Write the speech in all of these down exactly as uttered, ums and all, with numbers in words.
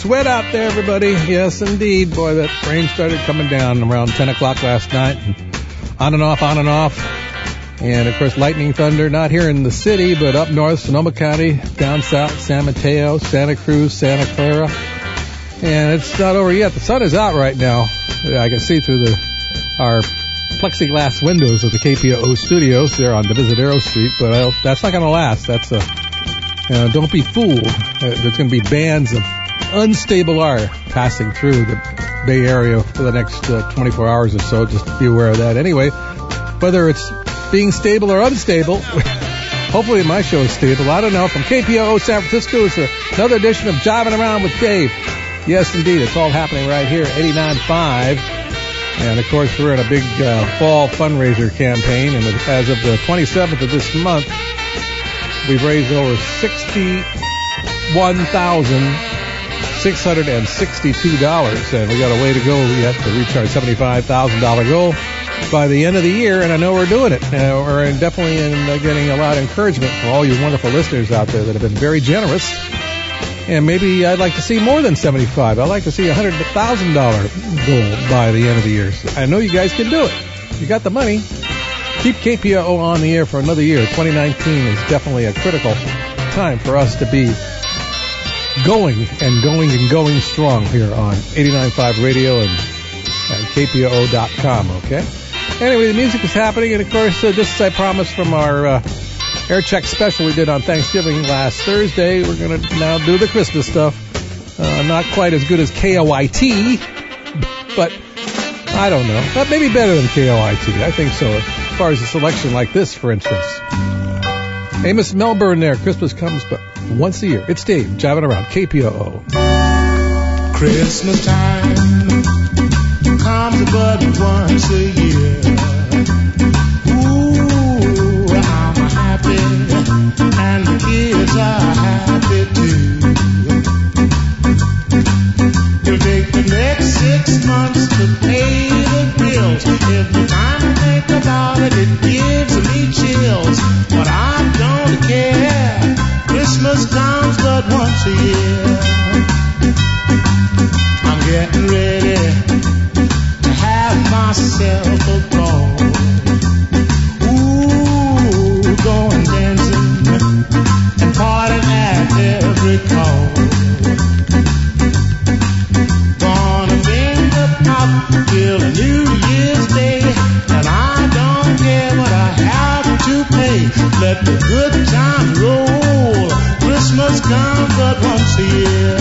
wet out there, everybody. Yes, indeed. Boy, that rain started coming down around ten o'clock last night. And on and off, on and off. And, of course, lightning thunder, not here in the city, but up north, Sonoma County, down south, San Mateo, Santa Cruz, Santa Clara. And it's not over yet. The sun is out right now. I can see through the our plexiglass windows of the K P O O studios there on Divisadero Street, but I'll, that's not going to last. That's a, you know, don't be fooled. There's going to be bands of unstable air passing through the Bay Area for the next uh, twenty-four hours or so. Just be aware of that. Anyway, whether it's being stable or unstable, hopefully my show is stable. I don't know. From K P O O San Francisco, it's another edition of Jiving Around with Dave. Yes, indeed. It's all happening right here, eighty-nine point five. And, of course, we're in a big uh, fall fundraiser campaign. And as of the twenty-seventh of this month, we've raised over sixty-one thousand six hundred sixty-two dollars. And we got a way to go yet to reach our seventy-five thousand dollars goal by the end of the year. And I know we're doing it. Uh, we're definitely in, uh, getting a lot of encouragement from all you wonderful listeners out there that have been very generous. And maybe I'd like to see more than seventy-five. I'd like to see a one hundred thousand dollars goal by the end of the year. I know you guys can do it. You got the money. Keep K P O O on the air for another year. twenty nineteen is definitely a critical time for us to be going and going and going strong here on eighty-nine point five Radio and, and K P O O dot com, okay? Anyway, the music is happening, and, of course, uh, just as I promised from our uh, air check special we did on Thanksgiving last Thursday, we're going to now do the Christmas stuff. Uh, not quite as good as K O I T, but I don't know. That may be better than K O I T. I think so, as far as a selection like this, for instance. Amos Melbourne there. Christmas comes but once a year. It's Dave, jiving around K P O O. Christmas time comes but once a year. Ooh, I'm happy, and the kids are happy too. It'll take the next six months to pay the bills. Every time I think about it, it gives me chills. But I don't care. Christmas comes but once a year. I'm getting ready to have myself a ball. Ooh, going dancing and partying at every call. Gonna finger pop till New Year's Day, and I don't care what I have to pay. Let the good times roll. Christmas comes but once a year.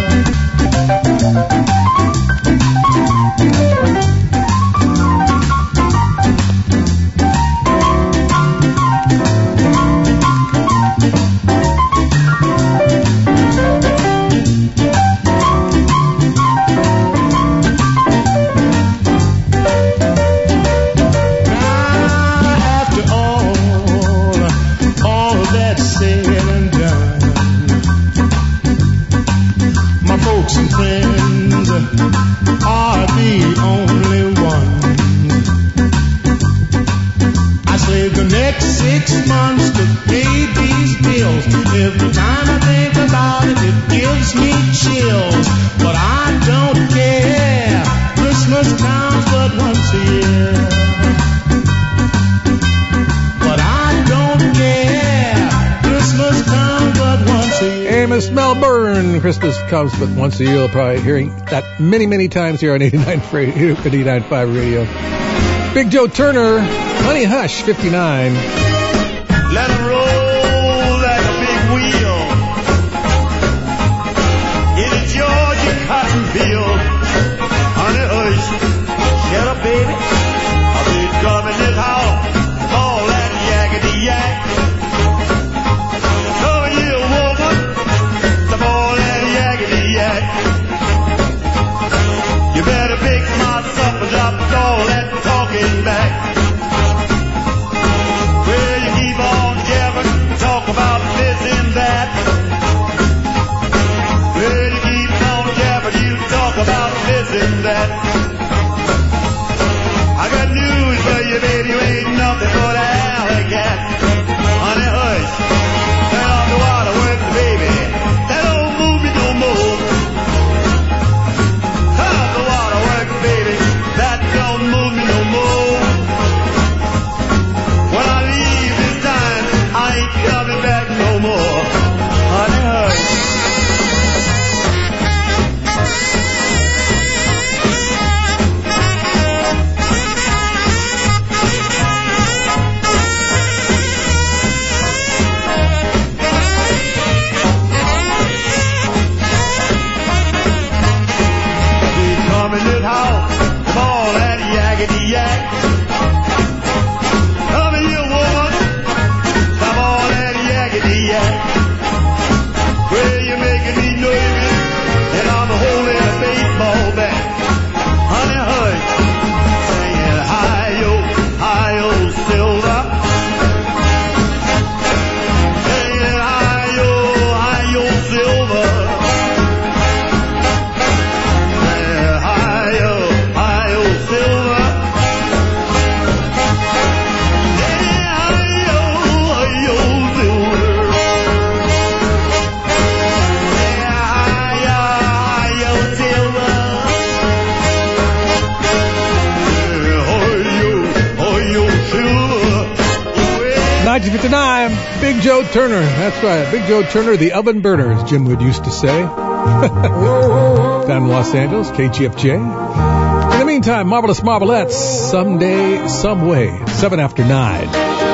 Christmas comes but once a year. You'll probably hearing that many, many times here on eighty-nine point five Radio. Big Joe Turner, Honey Hush, fifty-nine. Let it roll like a big wheel in a Georgia cotton field. Honey Hush, shut up, baby. I've been coming this house, all that yakety yak. You better pick my suppers up, all that talking back. Well, you keep on jabbing, talk about this and that. Well, you keep on jabbing, you talk about this and that. I got news for you, baby, you ain't nothing but an alley cat. Honey, hush, turn off the water, work the baby. That don't move me no more. house with all that yakety yak. Come here, woman, stop all that yakety yak. Well, you're making me nervous, and I'm holding a baseball bat. Honey, hush, saying hi-yo, hi-yo, silver. Saying hi-yo, hi-yo, silver. Saying hi-yo, hi-yo, silver. Saying hi-yo, hi-yo, silver. Saying hi-yo, hi-yo, silver. nineteen fifty-nine, Big Joe Turner. That's right, Big Joe Turner, the oven burner, as Jim Wood used to say. Down in Los Angeles, K G F J. In the meantime, Marvelous Marvelettes, someday, some way, seven after nine.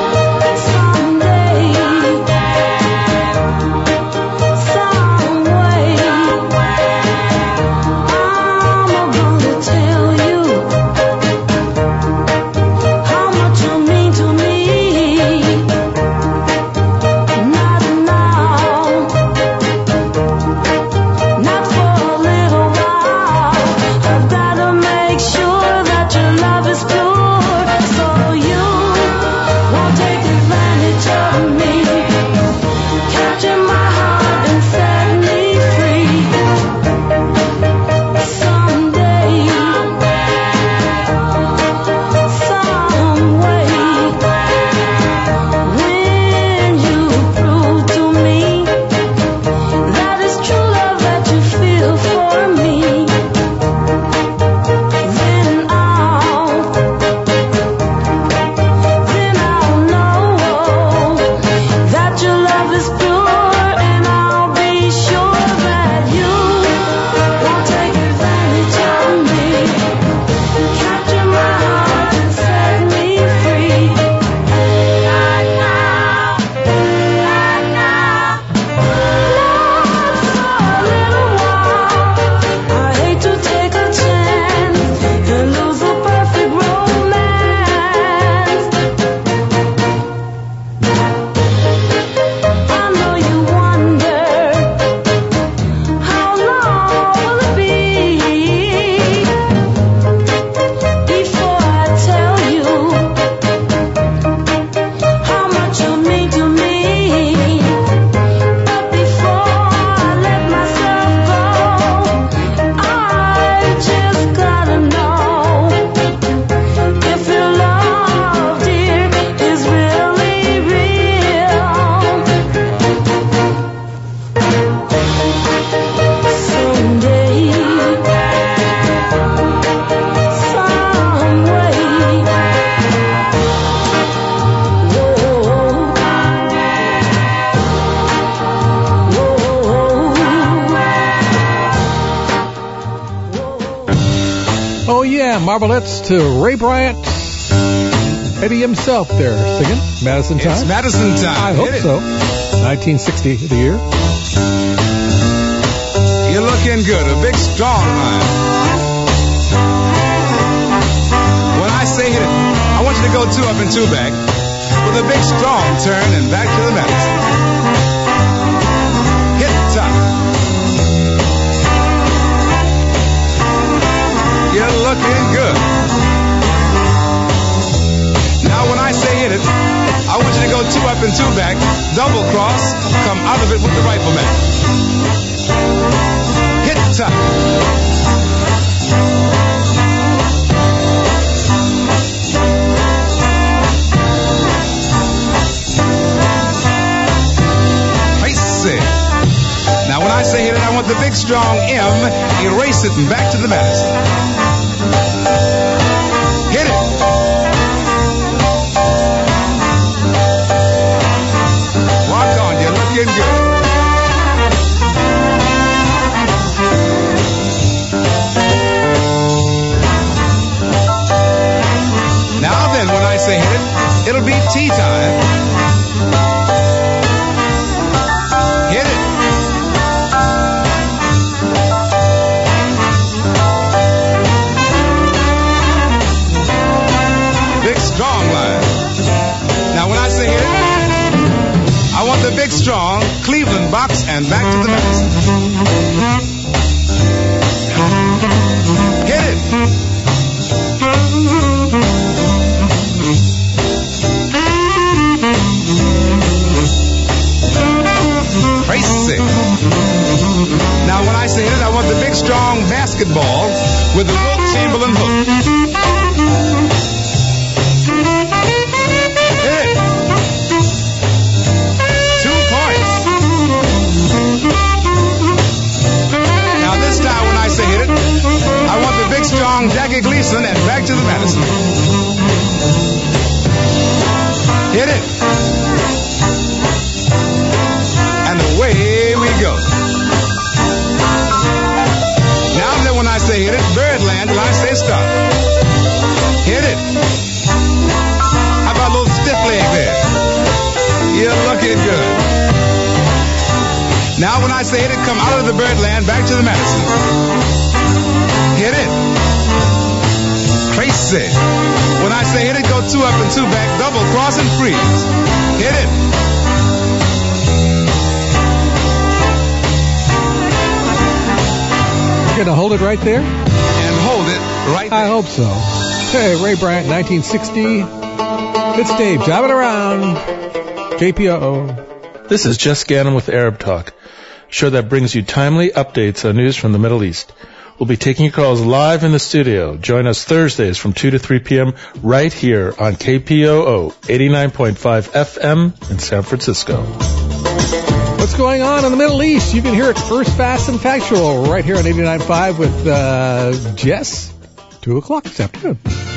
Marvelettes to Ray Bryant. Eddie himself there singing Madison Time. It's Madison Time. I hope so. nineteen sixty, the year. You're looking good. A big, strong line. When I say hit it, I want you to go two up and two back with a big, strong turn and back to the Madison. Hit top. You're looking good. Now when I say hit it, I want you to go two up and two back, double cross, come out of it with the rifleman. Hit top. I say. Now when I say hit it, I want the big strong M, erase it and back to the Madison. Hit it. Walk on, you're looking good. Now then, when I say hit it, it'll be tea time. Hit it. and back to the medicine. Hit it. Crazy. Now, when I say hit it, I want the big, strong basketball with the Wilt Chamberlain hook. Hit it. Two points. Now, this time when I say hit it, I want the big, strong Jackie Gleason and back to the medicine. Hit it. And away we go. Now then when I say hit it, Birdland, till I say stop. Hit it. How about a little stiff leg there? You're looking good. Now when I say hit it, come out of the Birdland, back to the medicine. Hit it. Crazy. When I say hit it, go two up and two back, double cross and freeze. Hit it. You're going to hold it right there? And hold it right there. I hope so. Hey, Ray Bryant, nineteen sixty. It's Dave, driving around. K P O O. This is Jess Gannon with Arab Talk, a show that brings you timely updates on news from the Middle East. We'll be taking your calls live in the studio. Join us Thursdays from two to three p.m. right here on K P O O eighty-nine point five F M in San Francisco. What's going on in the Middle East? You can hear it first, fast, and factual right here on eighty-nine point five with uh, Jess. two o'clock this afternoon.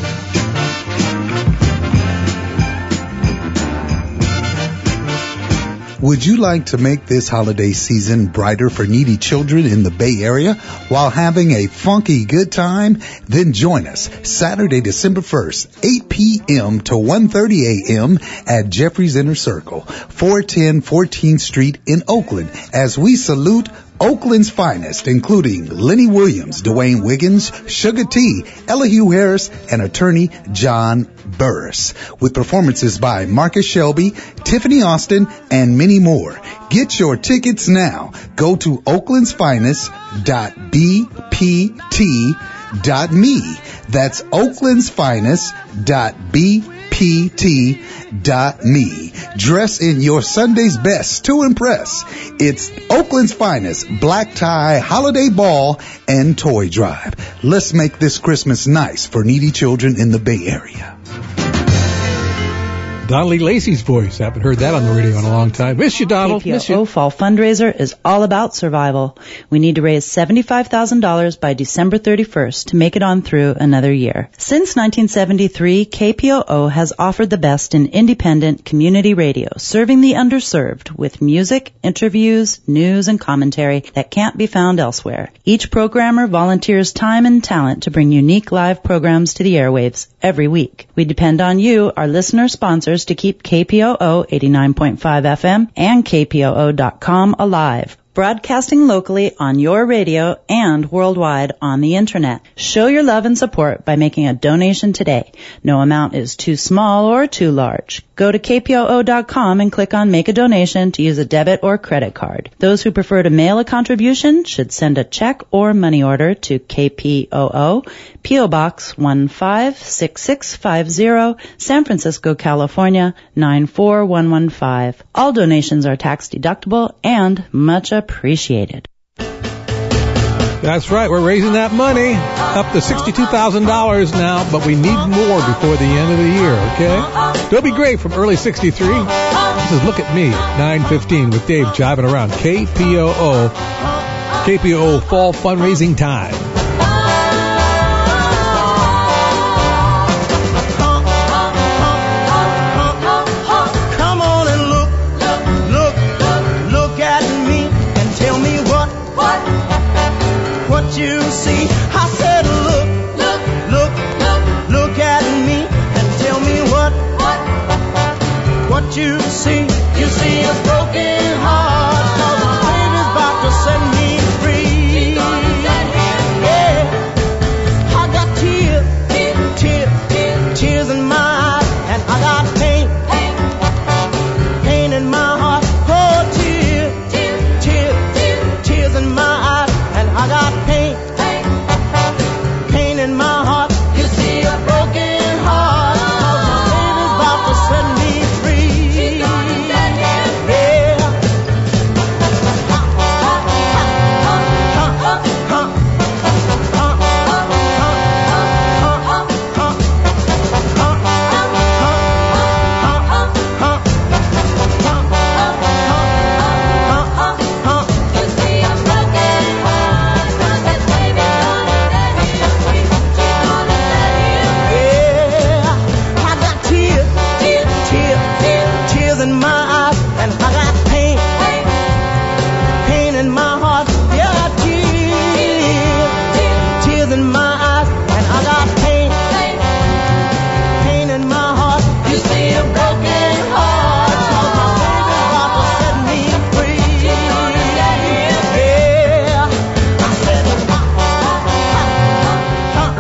Would you like to make this holiday season brighter for needy children in the Bay Area while having a funky good time? Then join us Saturday, December first, eight p.m. to one thirty a.m. at Jeffrey's Inner Circle, four ten fourteenth Street in Oakland, as we salute Oakland's finest, including Lenny Williams, Dwayne Wiggins, Sugar T, Elihu Harris, and attorney John Burris, with performances by Marcus Shelby, Tiffany Austin, and many more. Get your tickets now. Go to oaklands finest dot b p t dot m e. That's oaklands finest dot b p t dot m e. Dress in your Sunday's best to impress. It's Oakland's finest black tie holiday ball and toy drive. Let's make this Christmas nice for needy children in the Bay Area. Donnelly Lacey's voice. Haven't heard that on the radio in a long time. Miss you, Donald. K P O O Miss you. Fall Fundraiser is all about survival. We need to raise seventy-five thousand dollars by December thirty-first to make it on through another year. Since nineteen seventy-three, K P O O has offered the best in independent community radio, serving the underserved with music, interviews, news, and commentary that can't be found elsewhere. Each programmer volunteers time and talent to bring unique live programs to the airwaves every week. We depend on you, our listener sponsors, to keep K P O O eighty-nine point five F M and K P O O dot com alive. Broadcasting locally on your radio and worldwide on the internet. Show your love and support by making a donation today. No amount is too small or too large. Go to K P O O dot com and click on Make a Donation to use a debit or credit card. Those who prefer to mail a contribution should send a check or money order to K P O O, P O Box one five six six five zero, San Francisco, California nine four one one five. All donations are tax deductible and much appreciated. That's right. We're raising that money up to sixty-two thousand dollars now, but we need more before the end of the year, okay? Don't be great from early sixty-three. This is Look at Me, nine fifteen with Dave jiving around. K P O O, K P O O Fall Fundraising Time. Come on and look, look, look at me and tell me what, what, what you see. I said look, look, look, look, look at me and tell me what, what, what you see. You see a broken heart, 'cause the Savior's about to set me free. Yeah.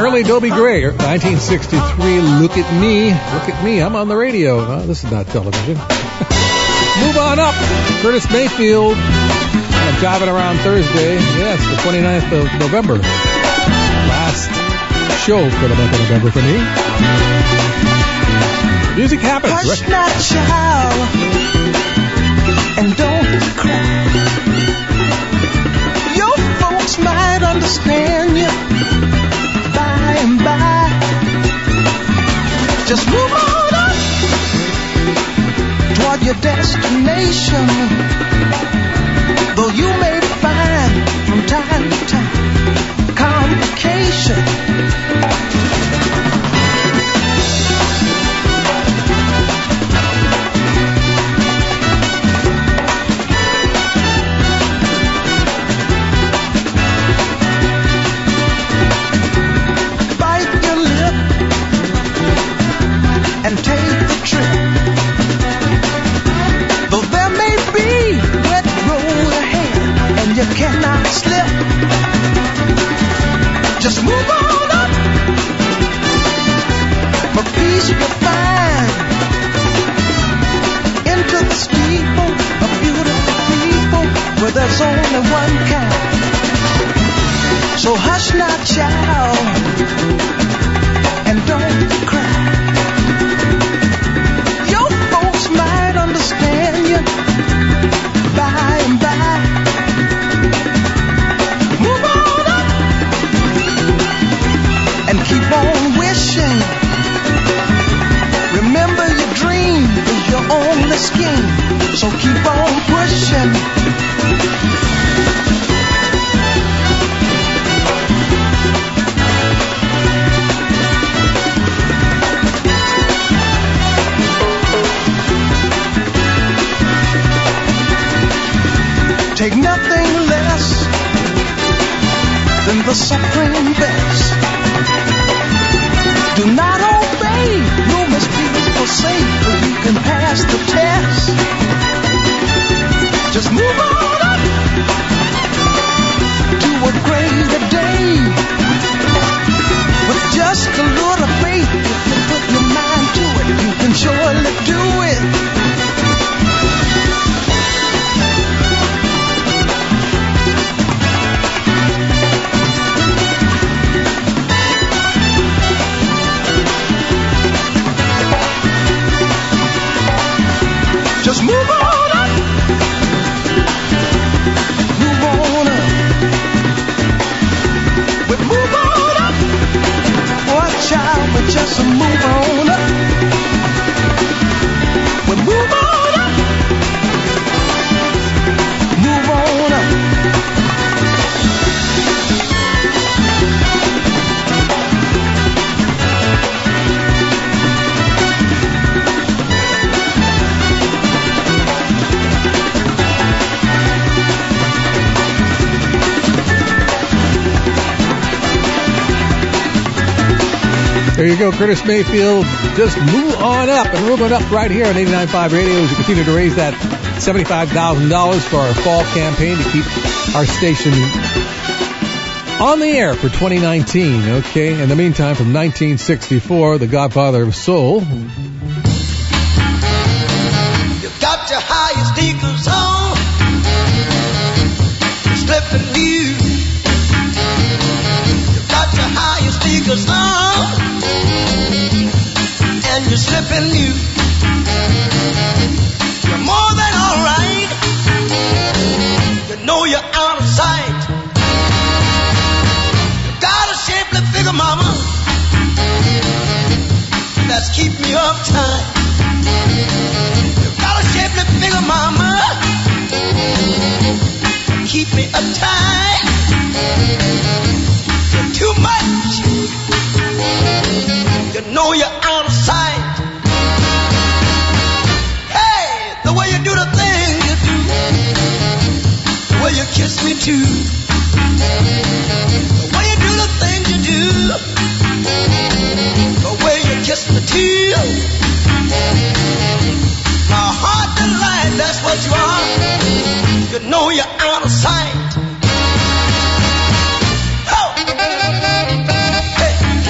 Early Dobie Gray, nineteen sixty-three, Look at Me. Look at me, I'm on the radio. Uh, this is not television. Move on up. Curtis Mayfield. I'm driving around Thursday. Yes, the twenty-ninth of November. Last show for the month of November for me. Music happens. Hush now, child, and don't cry. Your folks might understand you by and by. Just move on up toward your destination. Though you may find from time to time complication. Bite your lip and take the trip. Though there may be wet road ahead and you cannot slip, just move on up for peace you'll find. Into the steeple of beautiful people where there's only one kind. So hush now, child, and don't cry. Your folks might understand you by and by. Move on up and keep on wishing. Remember your dream is your only scheme, so keep on pushing. Take nothing less than the supreme best. Do not obey, you must be forsake, or you can pass the test. Just move on up to a greater day. With just a little faith, if you put your mind to it, you can surely do it. Just move on up. Move on up. We move on up. Watch out, we just move on up. We move on up. Move on up. There you go, Curtis Mayfield. Just move on up and move on up right here on eighty-nine point five Radio as we continue to raise that seventy-five thousand dollars for our fall campaign to keep our station on the air for twenty nineteen. Okay, in the meantime, from nineteen sixty-four, the Godfather of Soul. You've got your higher sneakers on, slipping new. You've got your higher sneakers on, and you're slipping new. You're more than all right. You know you're out of sight. You got a shapely figure, mama, that's keep me uptight. You got a shapely figure, mama, keep me uptight. You're too much. You know you're out of sight. Hey, the way you do the thing you do, the way you kiss me too, the way you do the thing you do, the way you kiss me too. My heart delight, that's what you are. You know you're out of sight. Oh. Hey.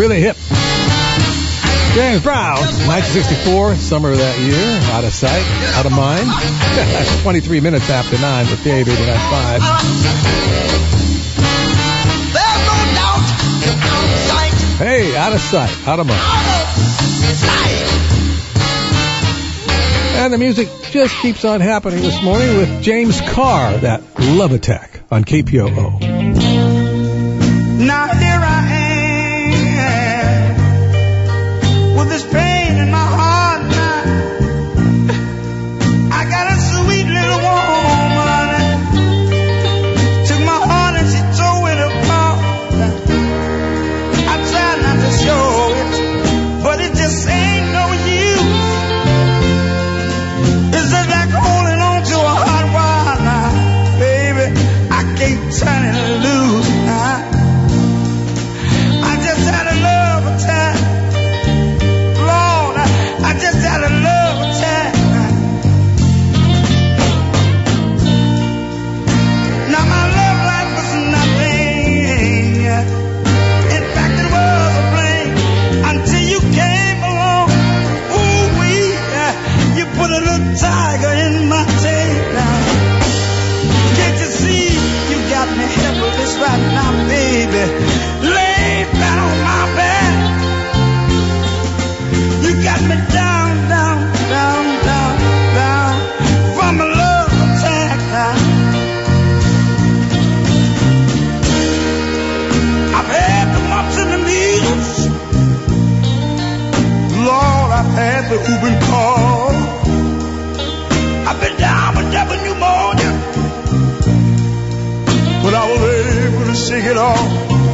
the hip. James Brown, nineteen sixty-four, summer of that year. Out of sight, out of mind. twenty-three minutes after nine with Dave eighty-nine point five. There's no doubt you're out of sight. Hey, out of sight, out of mind. Out of sight. And the music just keeps on happening this morning with James Carr, that Love Attack on K P O O. Now here I am with this pain in my heart now. I got a sweet little woman, took my heart and she tore it apart. I tried not to show it, but it just ain't no use. It's just like holding on to a hot wire now, baby. I can't turn it loose now. I just had a love attack. Lord, I, I just had a love attack. Now my love life was nothing. In fact, it was a blame until you came along. Ooh wee, you put a little tiger in my tail now. Can't you see you got me helpless right now, baby? Lay flat on my back. You got me down, down, down, down, down from a love attack now. I've had the mumps and the measles. Lord, I've had the whooping cough. I've been down with double pneumonia, but I was able to shake it off.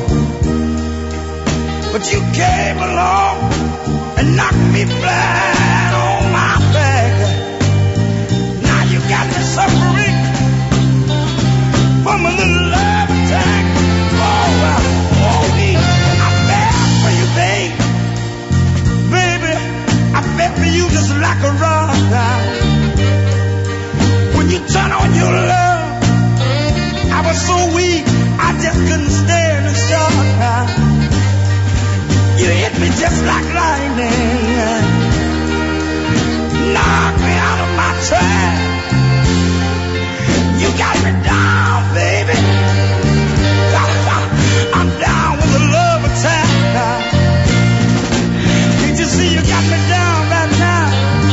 But you came along and knocked me flat on my back. Now you got me suffering from a little love attack. Oh, well, oh, me, I fell for you, babe. Baby, I fell for you just like a rock. When you turn on your love, I was so weak, I just couldn't stand the shock. You hit me just like lightning, knocked me out of my track. You got me down, baby. I'm down with a love attack. Can't you see you got me down right now?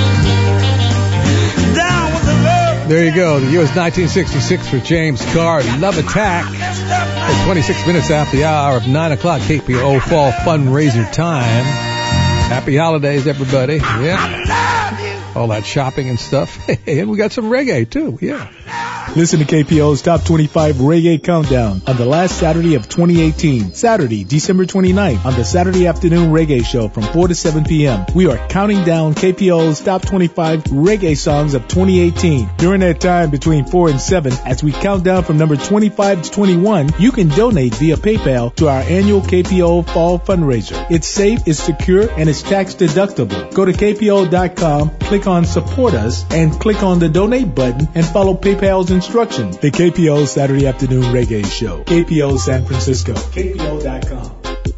Down with a love. There you go. The year was nineteen sixty-six for James Carr, Love Attack. At twenty-six minutes after the hour of nine o'clock, K P O Fall Fundraiser time. Happy holidays, everybody. Yeah. All that shopping and stuff. And we got some reggae, too. Yeah. Listen to K P O's Top twenty-five Reggae Countdown on the last Saturday of twenty eighteen. Saturday, December twenty-ninth, on the Saturday Afternoon Reggae Show from four to seven p.m. We are counting down K P O's Top twenty-five Reggae Songs of twenty eighteen. During that time between four and seven, as we count down from number twenty-five to twenty-one, you can donate via PayPal to our annual K P O Fall Fundraiser. It's safe, it's secure, and it's tax deductible. Go to K P O dot com, click on Support Us, and click on the Donate button and follow PayPal's instructions. The K P O Saturday Afternoon Reggae Show. K P O San Francisco. K P O dot com.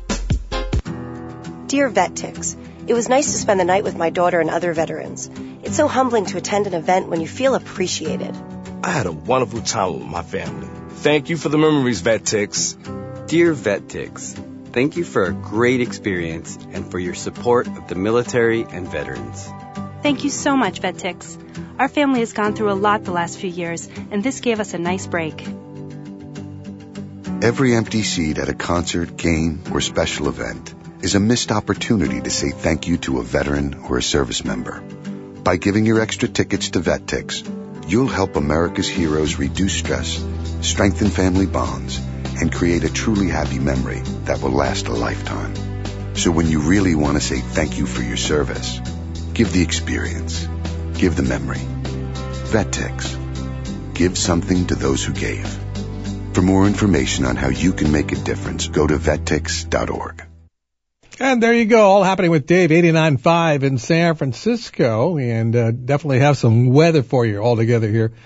Dear VetTix, it was nice to spend the night with my daughter and other veterans. It's so humbling to attend an event when you feel appreciated. I had a wonderful time with my family. Thank you for the memories, VetTix. Dear VetTix, thank you for a great experience and for your support of the military and veterans. Thank you so much, VetTix. Our family has gone through a lot the last few years, and this gave us a nice break. Every empty seat at a concert, game, or special event is a missed opportunity to say thank you to a veteran or a service member. By giving your extra tickets to VetTix, you'll help America's heroes reduce stress, strengthen family bonds, and create a truly happy memory that will last a lifetime. So when you really want to say thank you for your service, give the experience. Give the memory. VetTix. Give something to those who gave. For more information on how you can make a difference, go to vet tix dot org. And there you go, all happening with Dave, eighty-nine point five in San Francisco, and uh, definitely have some weather for you all together here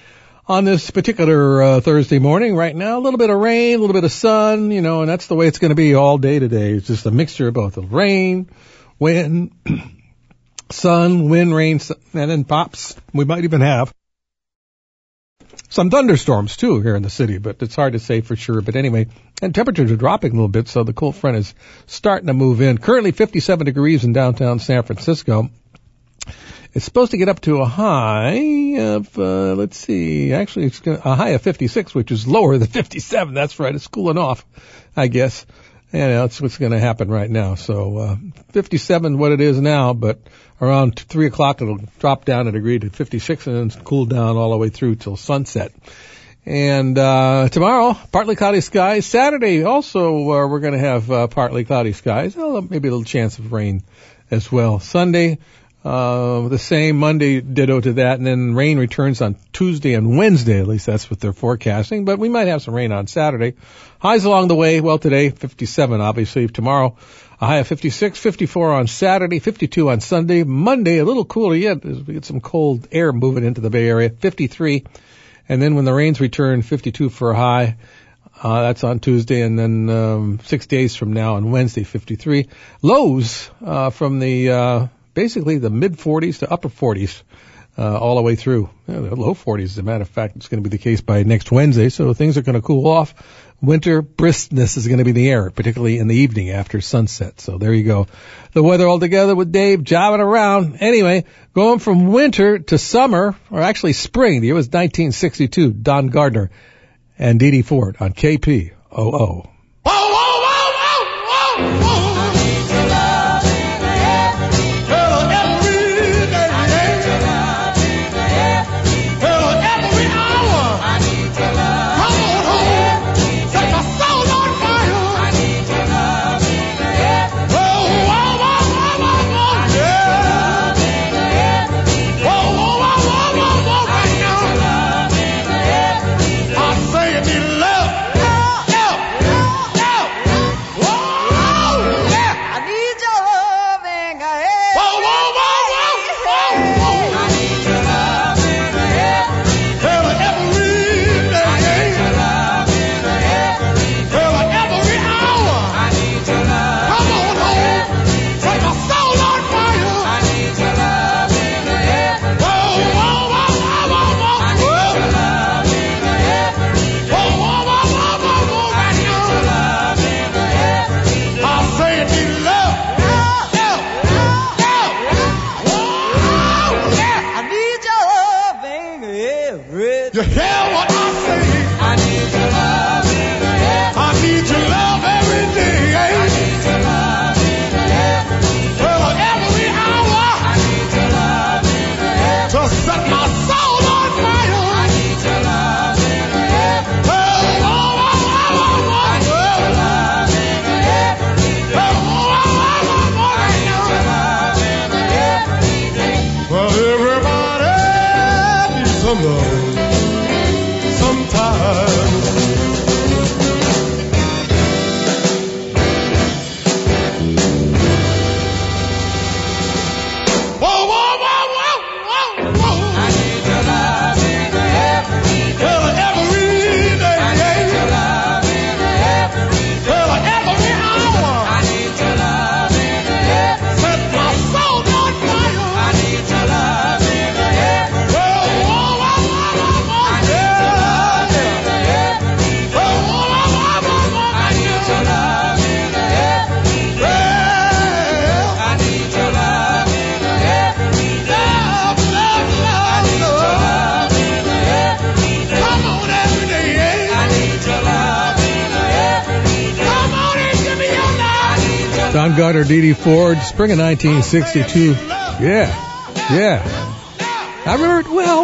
on this particular uh, Thursday morning. Right now, a little bit of rain, a little bit of sun, you know, and that's the way it's going to be all day today. It's just a mixture of both of rain, wind, sun, wind, rain, and then pops. We might even have some thunderstorms, too, here in the city, but it's hard to say for sure. But anyway, and temperatures are dropping a little bit, so the cold front is starting to move in. Currently fifty-seven degrees in downtown San Francisco. It's supposed to get up to a high of, uh, let's see, actually it's gonna, a high of fifty-six, which is lower than fifty-seven. That's right, it's cooling off, I guess. And that's what's going to happen right now. So uh, fifty-seven what it is now, but around three o'clock it'll drop down a degree to fifty-six and then cool down all the way through till sunset. And uh tomorrow, partly cloudy skies. Saturday also uh, we're going to have uh, partly cloudy skies. Oh, maybe a little chance of rain as well. Sunday, uh the same. Monday, ditto to that. And then rain returns on Tuesday and Wednesday. At least that's what they're forecasting. But we might have some rain on Saturday. Highs along the way. Well, today, fifty-seven, obviously. Tomorrow, a high of fifty-six, fifty-four on Saturday, fifty-two on Sunday. Monday, a little cooler yet as we get some cold air moving into the Bay Area, fifty-three. And then when the rains return, fifty-two for a high. Uh, that's on Tuesday. And then um, six days from now on Wednesday, fifty-three. Lows uh, from the uh, basically the mid-forties to upper forties. Uh, all the way through. Yeah, the low forties, as a matter of fact, it's going to be the case by next Wednesday, so things are going to cool off. Winter briskness is going to be in the air, particularly in the evening after sunset. So there you go. The weather all together with Dave jobbing around. Anyway, going from winter to summer, or actually spring. The year was nineteen sixty-two. Don Gardner and Dee Dee Ford on K P O O. Don Gardner, Dee Dee Ford, spring of nineteen sixty-two. Yeah, yeah. I remember it well.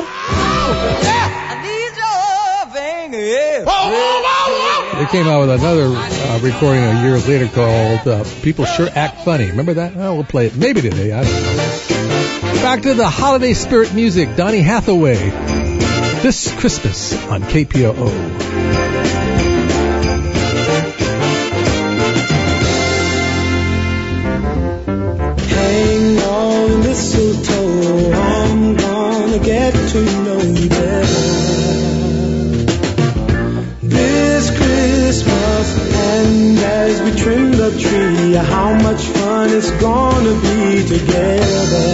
They came out with another uh, recording a year later called uh, People Sure Act Funny. Remember that? Oh, we'll play it maybe today. I don't know. Back to the holiday spirit music. Donny Hathaway. This Christmas on K P O O. Mistletoe, I'm gonna get to know you better. And as we trim the tree, how much fun it's gonna be together.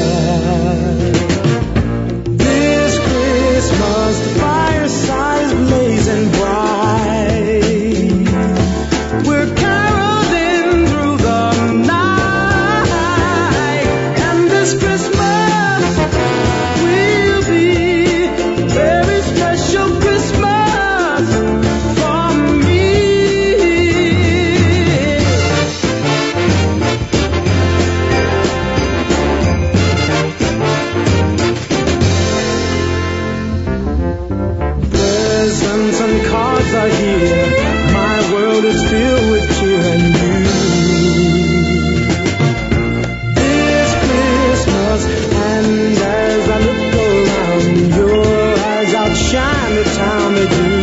This Christmas, the fireside is blazing bright. We're caroling through the night, and this Christmas will be a very special Christmas for me. Presents and cards are here. My world is filled with cheer and you. This Christmas, and as I look around, your eyes outshine the town they do.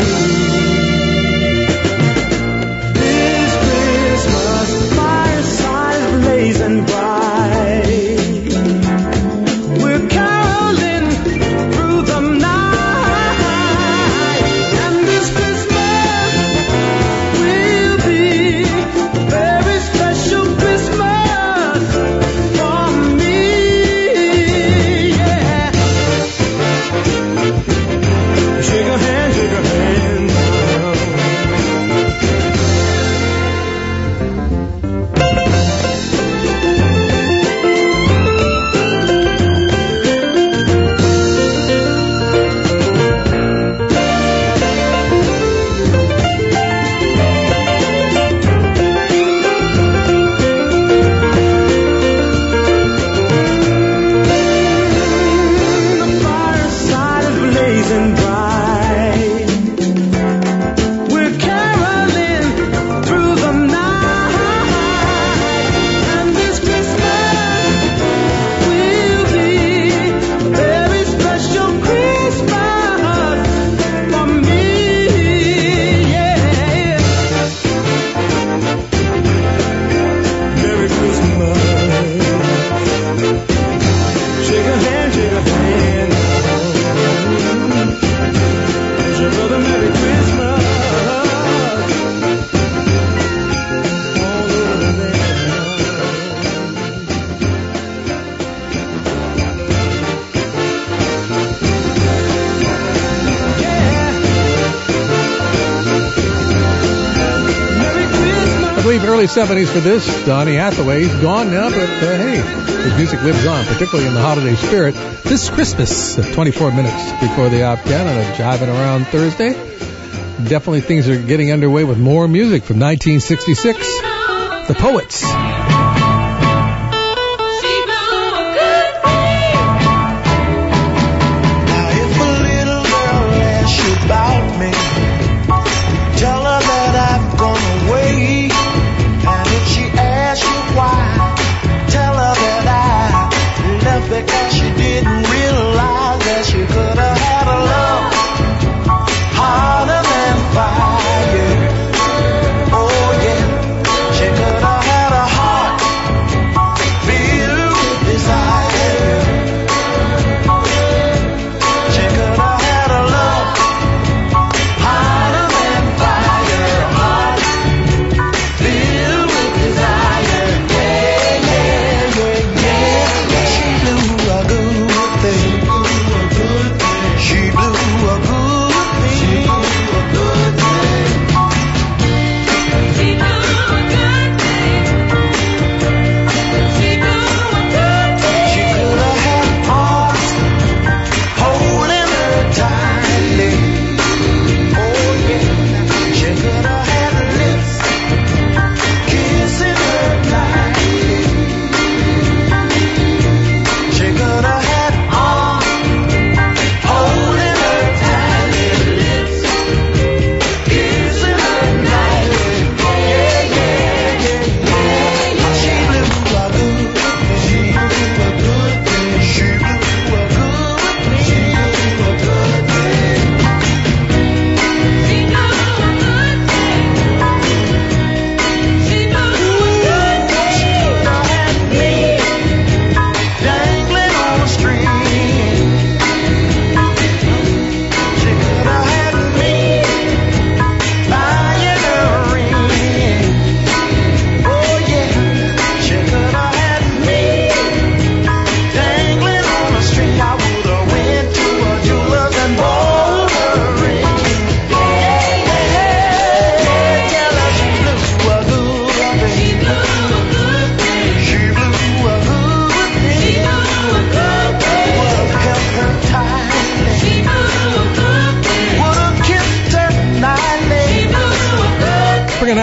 This Christmas, fireside blazing bright. We're caroling through the night, and this Christmas will be a very special Christmas for me. Yeah. Shake a hand, shake a hand. The fireside is blazing bright. We're caroling through the night, and this Christmas will be a very special Christmas for me. Yeah. Merry Christmas. Shake a hand, shake a hand. Wish your brother Merry Christmas. All over there. Merry Christmas. I believe early seventies for this. Donny Hathaway's gone now, but uh, hey, his music lives on, particularly in the holiday spirit. This Christmas, at twenty-four minutes before the op ten on a Jiving Around Thursday. Definitely things are getting underway with more music from nineteen sixty-six. The Poets. Now if a little girl asks you about me, tell her that I've gone away. And if she asks you why, tell her that I left because she didn't realize that she could have had a love harder than fire. Oh yeah, she could have had a heart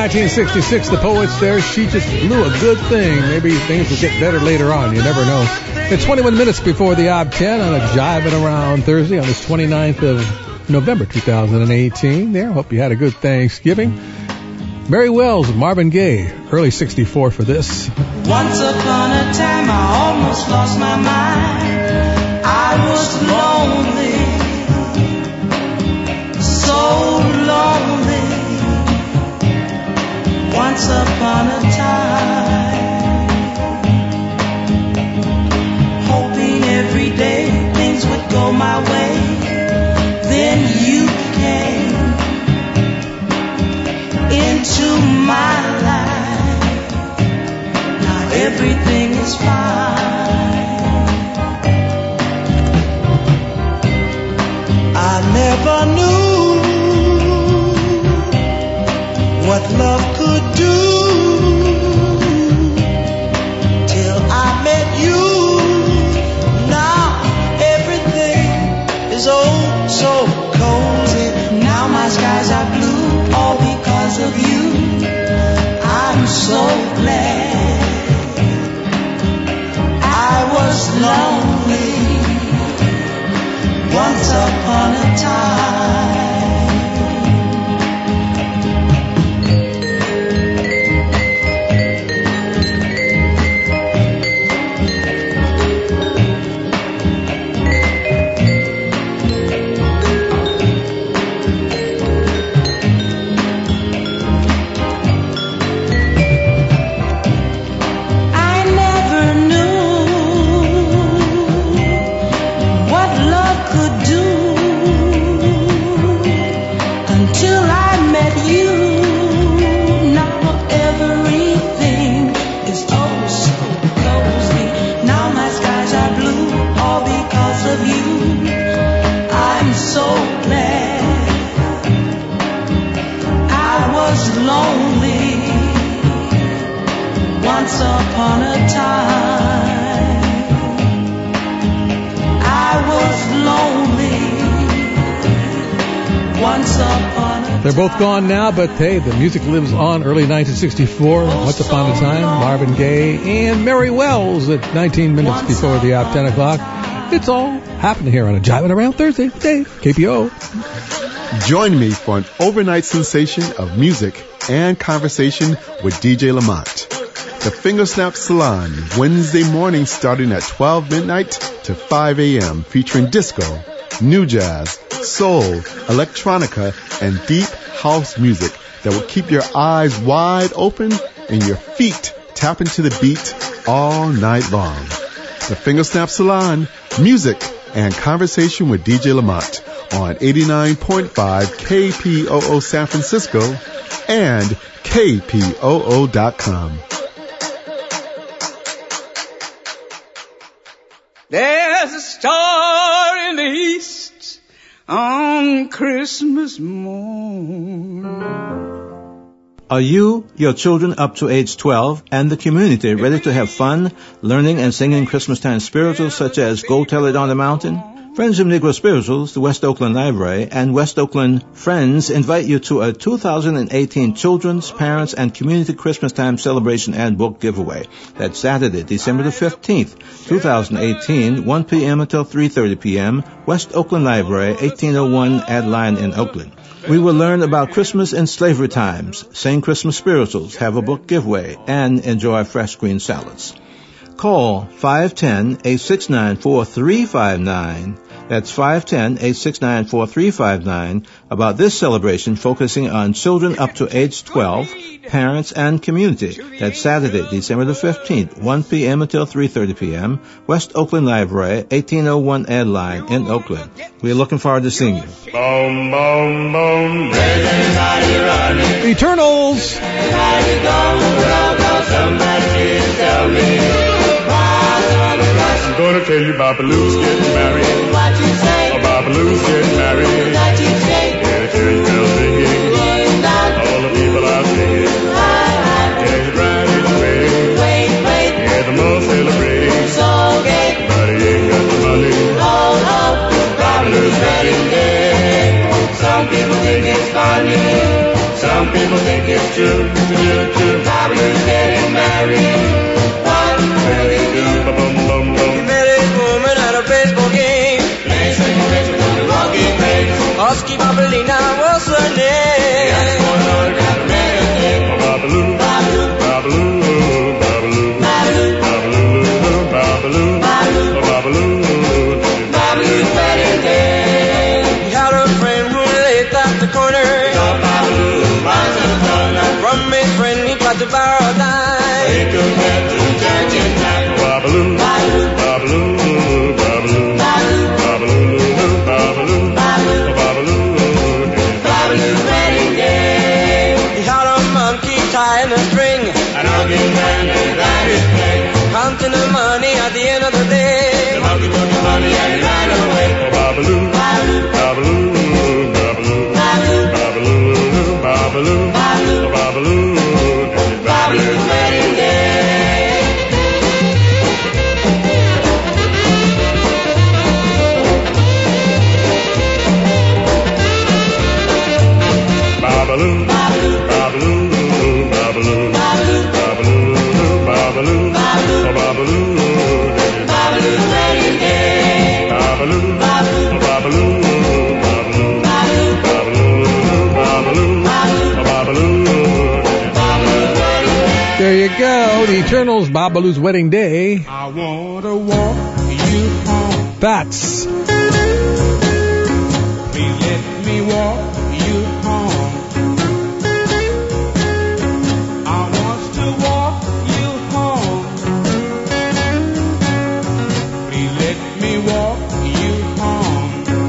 nineteen sixty-six, the Poets there. She just blew a good thing. Maybe things will get better later on. You never know. It's twenty-one minutes before the Ob ten on a Jiving Around Thursday on this twenty-ninth of November two thousand eighteen. There, hope you had a good Thanksgiving. Mary Wells and Marvin Gaye, early sixty-four for this. Once upon a time I almost lost my mind. I was lonely, so lonely. Once upon a time, hoping every day things would go my way. Then you came into my life. Now everything is fine. I never knew what love could do till I met you. Now everything is oh so cozy. Now my skies are blue, all because of you. I'm so glad I was lonely once upon a time. Once upon a time, I was lonely. Once upon a time. They're both gone now, but hey, the music lives on. Early nineteen sixty-four, Once Upon a Time, Marvin Gaye and Mary Wells at nineteen minutes before the hour, ten o'clock. It's all happening here on a Jiving Around Thursday. Dave, K P O. Join me for an overnight sensation of music and conversation with D J Lamont. The Fingersnap Salon, Wednesday morning starting at twelve midnight to five a.m. featuring disco, new jazz, soul, electronica, and deep house music that will keep your eyes wide open and your feet tapping to the beat all night long. The Fingersnap Salon, music and conversation with D J Lamont on eighty-nine point five K P O O San Francisco and K P O O dot com. There's a star in the east on Christmas morn. Are you, your children up to age twelve, and the community ready to have fun, learning and singing Christmastime spirituals such as Go Tell It on the Mountain? Friends of Negro Spirituals, the West Oakland Library, and West Oakland Friends invite you to a two thousand eighteen Children's, Parents, and Community Christmastime Celebration and Book Giveaway. That's Saturday, December the fifteenth, twenty eighteen, one p.m. until three thirty p.m., West Oakland Library, eighteen oh one Adeline in Oakland. We will learn about Christmas in slavery times, sing Christmas spirituals, have a book giveaway, and enjoy fresh green salads. Call five one zero, eight six nine, four three five nine. That's five one zero, eight six nine, four three five nine about this celebration focusing on children up to age twelve, parents, and community. That's Saturday, December the fifteenth, one p.m. until three thirty p.m., West Oakland Library, eighteen oh one Adeline in Oakland. We're looking forward to seeing you. Boom, boom, boom. Everybody running. Eternals. Everybody gone, well, go, somebody please tell me. I'm gonna tell you about Baloo's getting married. What you say? About Baloo's getting married. What you say? Yeah, the church bells ringing. All the people are singing. Yeah, he's riding away. Wait, wait. Yeah, the more celebrate. So gay. But he ain't got the money. Oh, oh. Baloo's wedding day. Some people think it's funny. Some Some people think it's true, true, true. Babaloo's getting married. What will he do? He met a woman at a baseball game. Playing single race with the walking race. Husky Babalina was her name. That's going on down the red. Babaloo, Babaloo, Babaloo, Babaloo, Babaloo, Babaloo, Babaloo, Babaloo, Babaloo's wedding day. He had a friend who lived at the corner. From his friend he tried to borrow a dime. He could get to church in time. Babaloo, Babaloo, Babaloo, Babaloo, Babaloo, Babaloo, Babaloo, Babaloo's wedding day. He had a monkey tying a string. An ugly man that his play. Counting the money at the end of the day. The monkey took the money and he ran away. Babaloo, Babaloo, Babaloo, Babaloo, Babaloo, Babaloo, Babaloo, Babaloo, Babaloo's wedding day. Babaloo, Babaloo, Babaloo, Babaloo, Babaloo, Babaloo, Babaloo, Babaloo's wedding day. Babaloo, Babaloo, Babaloo. There you go, the Eternals, Babaloo's wedding day. I wanna walk you home. That's Please let me walk you home. I want to walk you home. Please let me walk you home.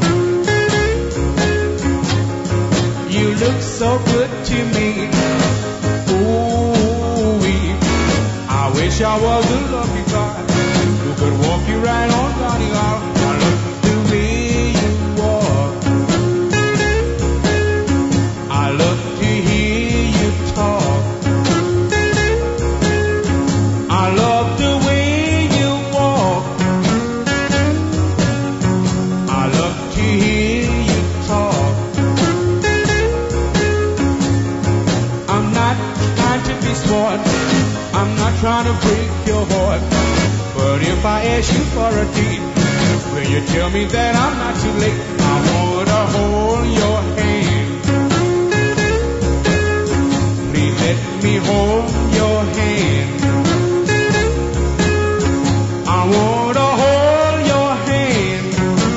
You look so good to me. I wish I was a lucky guy who could walk you right on down the aisle. I love the way you walk. I love to hear you talk. I love the way you walk. I love to hear you talk. I'm not trying to be smart. I'm not trying to break your heart, but if I ask you for a date, will you tell me that I'm not too late? I wanna hold your hand. Please let me hold your hand. I wanna hold your hand.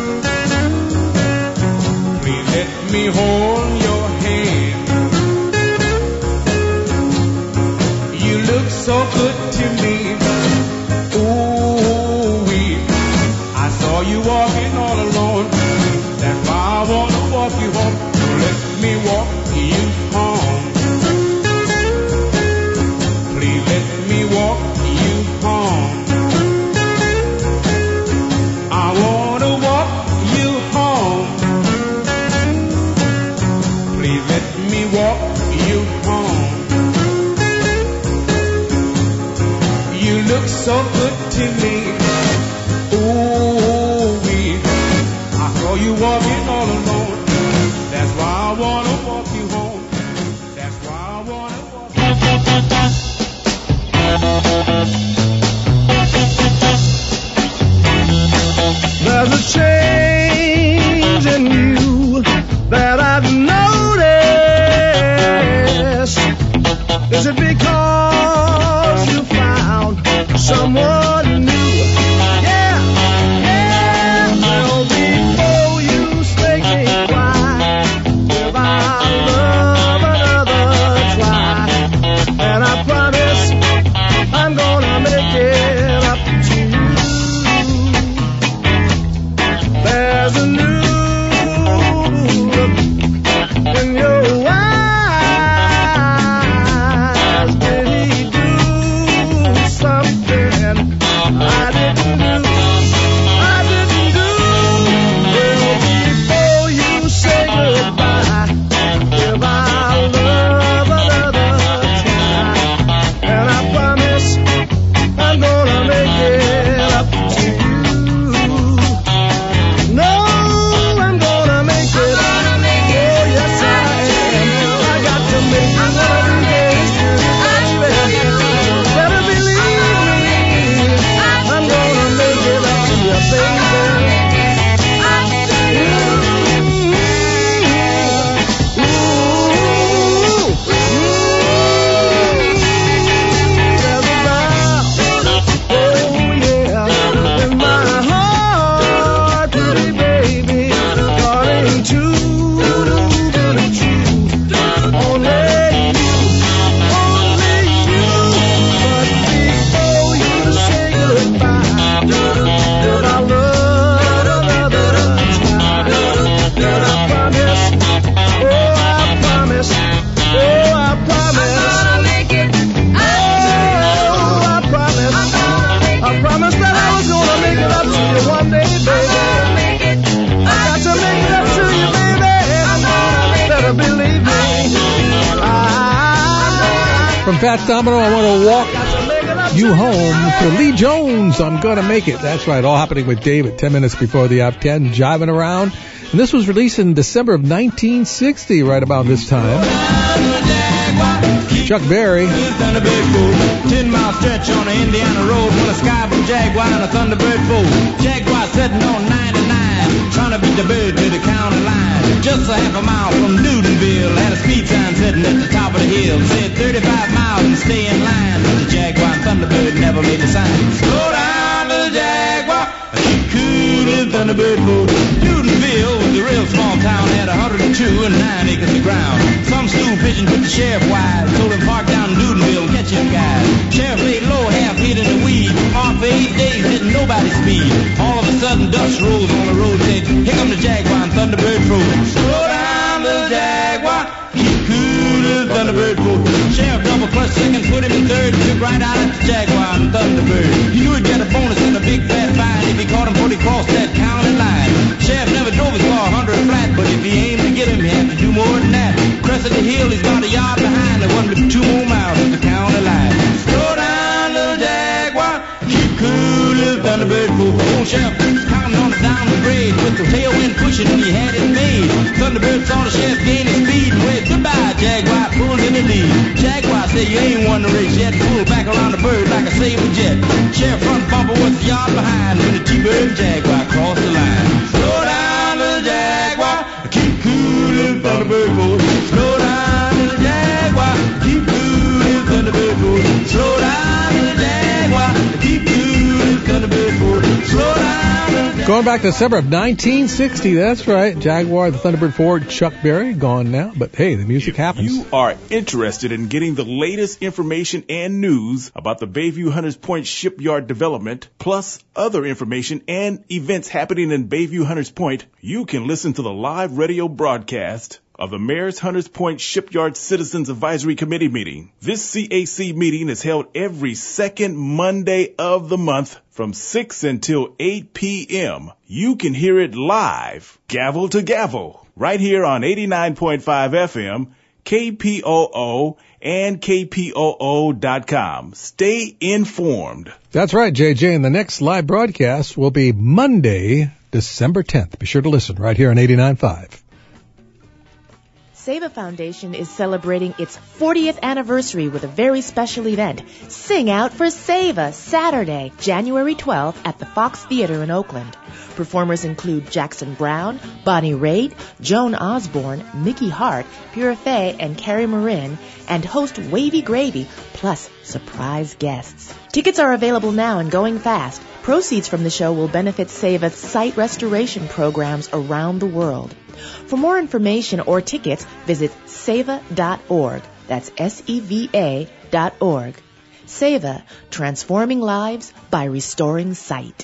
Please let me hold your hand. You look so good to me. Ooh-wee. I saw you walking all alone. That's why I wanna walk you home. So let me walk you home. Please let me walk you home. I wanna walk you home. Please let me walk you home. You look so good to me. Ooh-wee. I saw you walking all alone. That's why I wanna walk you better believe me. From Fats Domino, I want to walk you home to Lee Jones. I'm gonna make it. That's right. All happening with Dave at ten minutes before the hour ten, jiving around. And this was released in December of nineteen sixty, right about this time. Chuck Berry. Ten mile stretch on the Indiana road when a sky blue Jaguar and a Thunderbird fold. Jaguar sitting on ninety-nine, trying to beat the bird to the county line. Just a half a mile from Newtonville, had a speed sign sitting at the top of the hill. Said thirty-five miles and stay in line. But the Jaguar and Thunderbird never made a sign. Slow down, little Jaguar, keep cool, little Thunderbird fold. Newtonville was a real small town, had one hundred two and nine acres of ground. Some stool pigeons put the sheriff wise, told him park down in Newtonville and catch him guys. Sheriff laid low, half hid in the weed, parked for eight days, hitting nobody's speed. All of a sudden, dust rose on the road, said, here come the Jaguar and Thunderbird road. Slow down, little Jaguar, keep cool, little Thunderbird road. Sheriff double clutch second, put him in third, took right out at the Jaguar and Thunderbird. He knew he'd get a bonus and a big fat fine if he caught him before he crossed that county line. Sheriff never drove his car one hundred flat, but if he aimed to get him, he had to do more than that. Crested the hill, he's about a yard behind. There wasn't but two more miles to the county line. Slow down, little Jaguar, keep cool, little Thunderbird fool. Old Sheriff pounding on it down the grade with the tailwind pushing, and he had it made. Thunderbird saw the Sheriff gain his speed and waved goodbye. Jaguar pulled in the lead. Jaguar said, you ain't won the race yet. Pulled back around the bird like a saber jet. Sheriff front bumper was a yard behind when the T-Bird Jaguar crossed the line. Slow down, little Jaguar, keep cool, little Thunderbird fool. Slow down, little Jaguar, keep cool, little Thunderbird fool. Slow down, little Jaguar, keep cool, little Thunderbird fool. Slow down, little Jaguar. Going back to December of nineteen sixty, that's right. Jaguar, the Thunderbird Ford, Chuck Berry, gone now. But hey, the music happens. You are interested in getting the latest information and news about the Bayview Hunters Point shipyard development, plus other information and events happening in Bayview Hunters Point, you can listen to the live radio broadcast of the Mayor's Hunters Point Shipyard Citizens Advisory Committee meeting. This C A C meeting is held every second Monday of the month from six until eight p.m. You can hear it live, gavel to gavel, right here on eighty-nine point five F M, K P O O, and K P O O dot com. Stay informed. That's right, J J, and the next live broadcast will be Monday, December tenth. Be sure to listen right here on eighty-nine point five. Seva Foundation is celebrating its fortieth anniversary with a very special event. Sing Out for Seva, Saturday, January twelfth at the Fox Theater in Oakland. Performers include Jackson Brown, Bonnie Raitt, Joan Osborne, Mickey Hart, Pura Fay, and Carrie Marin, and host Wavy Gravy, plus surprise guests. Tickets are available now and going fast. Proceeds from the show will benefit Seva's site restoration programs around the world. For more information or tickets, visit seva dot org. That's S E V A dot org. Seva, transforming lives by restoring sight.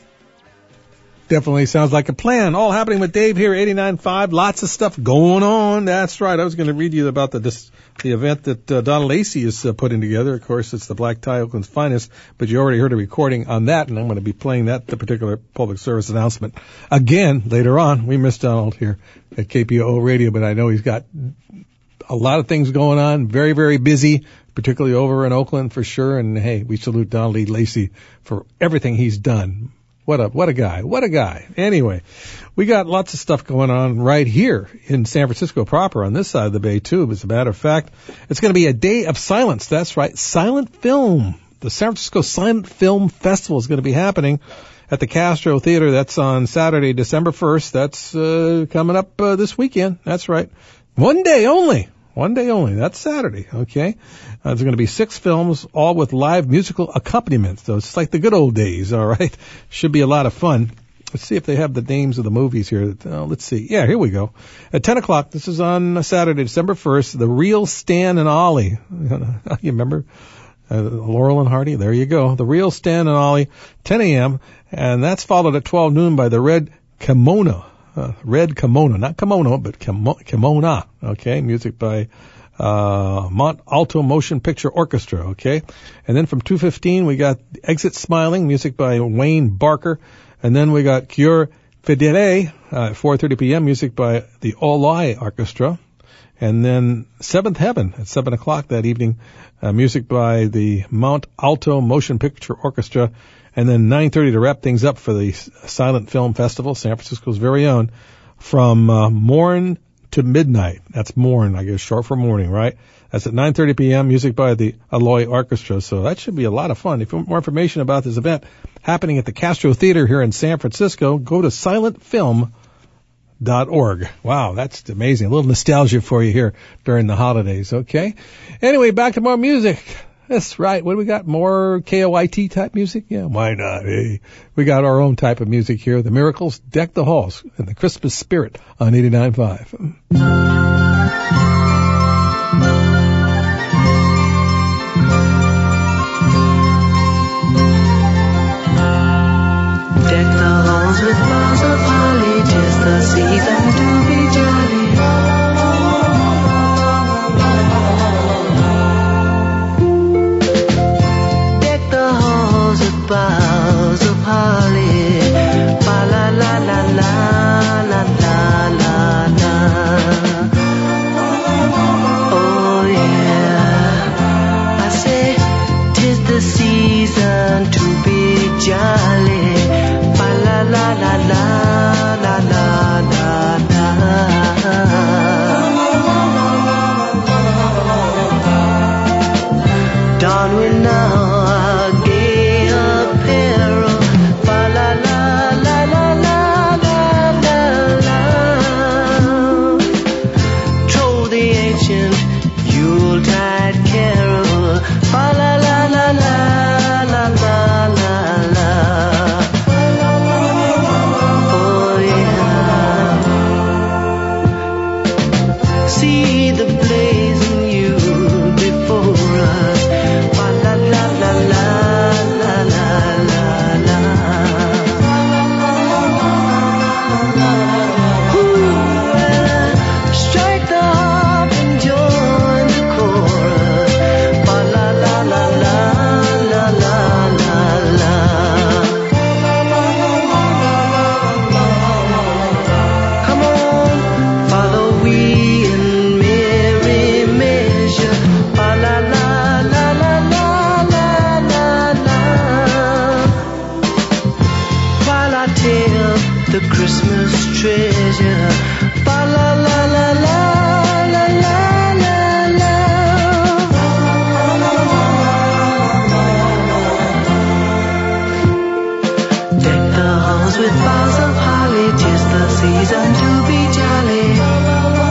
Definitely sounds like a plan. All happening with Dave here, eighty-nine point five. Lots of stuff going on. That's right. I was going to read you about the this, the event that uh, Donna Lacey is uh, putting together. Of course, it's the Black Tie Oakland's Finest, but you already heard a recording on that, and I'm going to be playing that, the particular public service announcement, again later on. We missed Donald here at K P O O Radio, but I know he's got a lot of things going on. Very, very busy, particularly over in Oakland for sure. And, hey, we salute Donald Lee Lacey for everything he's done. What a, what a guy. What a guy. Anyway, we got lots of stuff going on right here in San Francisco proper on this side of the bay, too. As a matter of fact, it's going to be a day of silence. That's right. Silent film. The San Francisco Silent Film Festival is going to be happening at the Castro Theater. That's on Saturday, December first. That's uh, coming up uh, this weekend. That's right. One day only. One day only. That's Saturday, okay? Uh, there's going to be six films, all with live musical accompaniment. So it's like the good old days, all right? Should be a lot of fun. Let's see if they have the names of the movies here. Oh, let's see. Yeah, here we go. At ten o'clock, this is on Saturday, December first, The Real Stan and Ollie. You remember? Uh, Laurel and Hardy? There you go. The Real Stan and Ollie, ten a.m., and that's followed at twelve noon by The Red Kimono. Uh, Red Kimono, not kimono, but kimo- kimona, okay? Music by uh Mont Alto Motion Picture Orchestra, okay? And then from two fifteen, we got Exit Smiling, music by Wayne Barker. And then we got Cure Fidele, uh, at four thirty p.m., music by the Olai Orchestra. And then Seventh Heaven at seven o'clock that evening, uh, music by the Mount Alto Motion Picture Orchestra. And then nine thirty to wrap things up for the Silent Film Festival, San Francisco's very own, from uh, morn to midnight. That's morn, I guess, short for morning, right? That's at nine thirty p.m., music by the Alloy Orchestra. So that should be a lot of fun. If you want more information about this event happening at the Castro Theater here in San Francisco, go to silent film dot org. Wow, that's amazing. A little nostalgia for you here during the holidays, okay? Anyway, back to more music. That's right. What do we got? More K O I T type music? Yeah, why not? Hey, we got our own type of music here. The Miracles Deck the Halls and the Christmas Spirit on eighty-nine point five. Deck the halls with boughs of holly, 'tis the season to be jolly. Deck the halls with boughs of holly, fa la la la la la la la la. Oh yeah, I say 'tis the season to be jolly. La la la la la la la la. Don we now our gay apparel. Fa la la la la la la la la. Troll the ancient Yuletide carol. Fa la la la la la la la la. See the blazing Yule before us. Fa la la la la la la la la. Ooh, uh, strike the harp and join the chorus. Fa la la la la la la la la. Come on, follow we. The Christmas treasure, fa la la la la la la la la. Deck the halls with boughs of holly, 'tis the season to be jolly.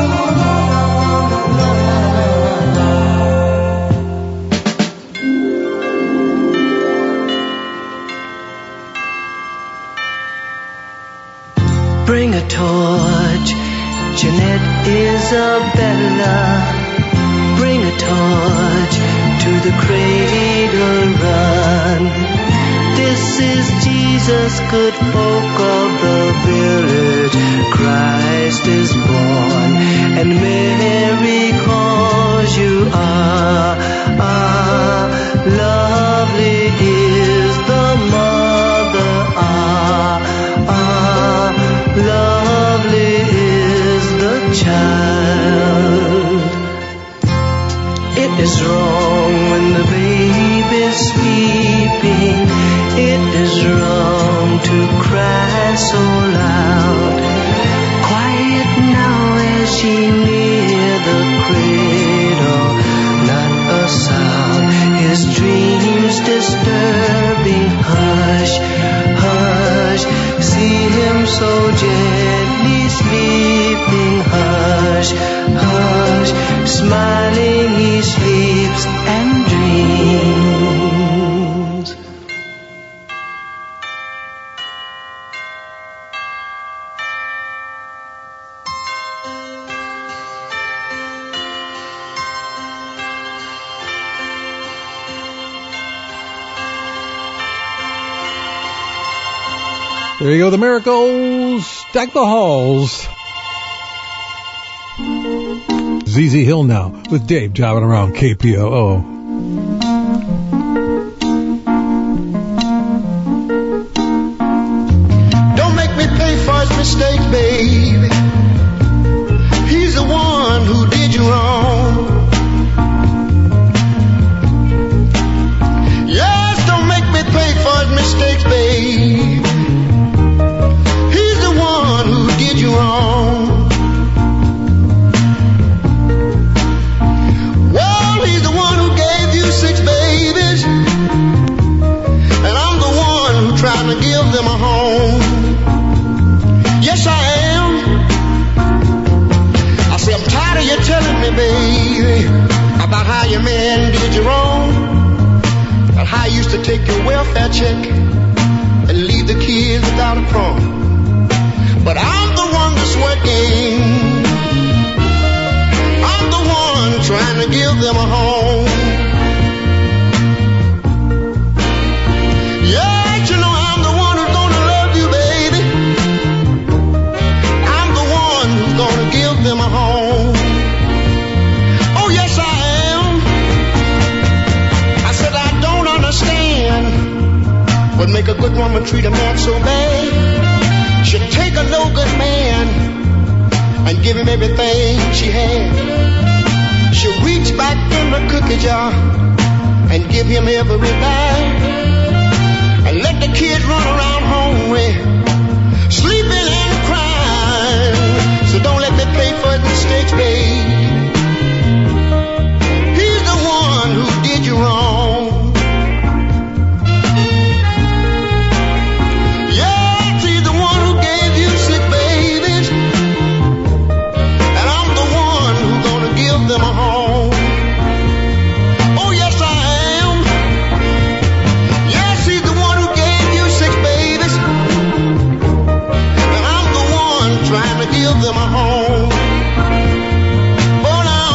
Bring a torch, Jeanette Isabella. Bring a torch, to the cradle run. This is Jesus, good folk of the village. Christ is born, and Mary calls you. Ah, ah, lovely is the mother. Ah, ah, lovely is the child. It is wrong when the babe is sleeping. It is wrong to cry so loud. Quiet now as she near the cradle. Not a sound. His dreams disturbing. Hush, hush. See him so gently sleeping. Hush, hush. Smiling he sleeps and dreams. There you go, the Miracles, Deck the Halls. Z Z Hill now, with Dave driving around K P O O. Don't make me pay for his mistake, baby. He's the one who did baby, about how your man did you wrong, about how you used to take your welfare check and leave the kids without a prom. But I'm the one that's working. I'm the one trying to give them a home. Yeah, you know I'm the one who's gonna love you, baby. I'm the one who's gonna give them a home. Oh, yes, I am. I said I don't understand what make a good woman treat a man so bad. She'd take a no good man and give him everything she had. She'll reach back in the cookie jar and give him every dime, and let the kids run around hungry, sleeping and crying. So don't let me pay for his mistakes, babe. He's the one who did you wrong. Yes, he's the one who gave you sick babies, and I'm the one who's gonna give them a home. Oh, yes, I am. Yes, he's the one who gave you six babies, and I'm the one trying to give them a home. Oh, now,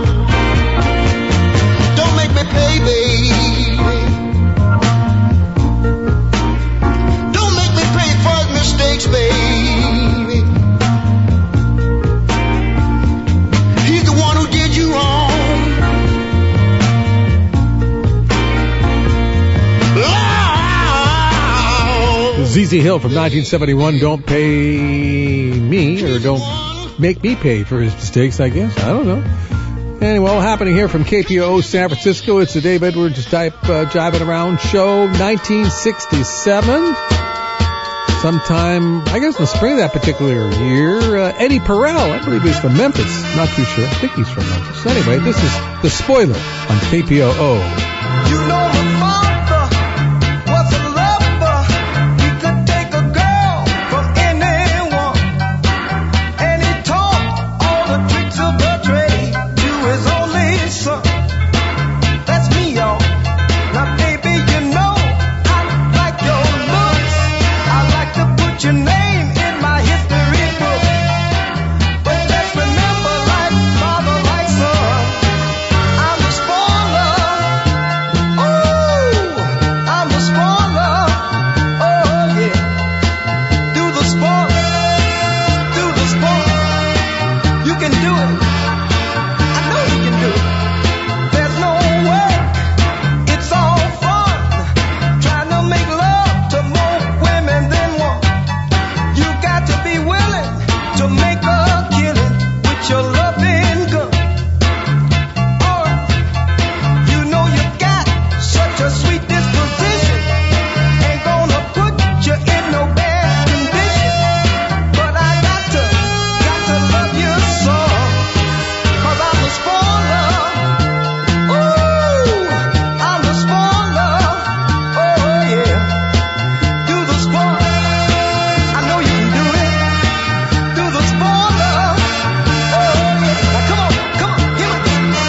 don't make me pay, baby. Don't make me pay for his mistakes, baby. He's the one who did you wrong. Z Z Hill from nineteen seventy-one, Don't Pay Me, or Don't Make Me Pay for His Mistakes, I guess. I don't know. Anyway, all happening here from K P O O San Francisco. It's the Dave Edwards type uh, Jiving Around show, nineteen sixty-seven. Sometime, I guess in the spring of that particular year, uh, Eddie Perel, I believe he's from Memphis. Not too sure. I think he's from Memphis. Anyway, this is The Spoiler on K P O O. You know my father was a lover. He could take a girl from anyone, and he taught all the tricks of the trade to his only son. That's me, y'all. Now, baby, you know I like your looks. I like to put your name in my history book. But let's remember, like father, like son, I'm the spoiler. Ooh, I'm the spoiler. Oh, yeah. Do the spoil. Do the spoil. You can do it. I know you can do it. There's no work. It's all fun. Trying to make love to more women than one. You got to be willing to make a killing with your loving gun. Alright. You know you got such a sweet disposition. Ain't gonna put you in no bad condition. But I got to, got to love you so. Cause I'm the spoiler. Ooh, I'm the spoiler. Oh yeah. Do the spoiler. I know you can do it. Do the spoiler. Oh yeah. Now come on, come on, give it.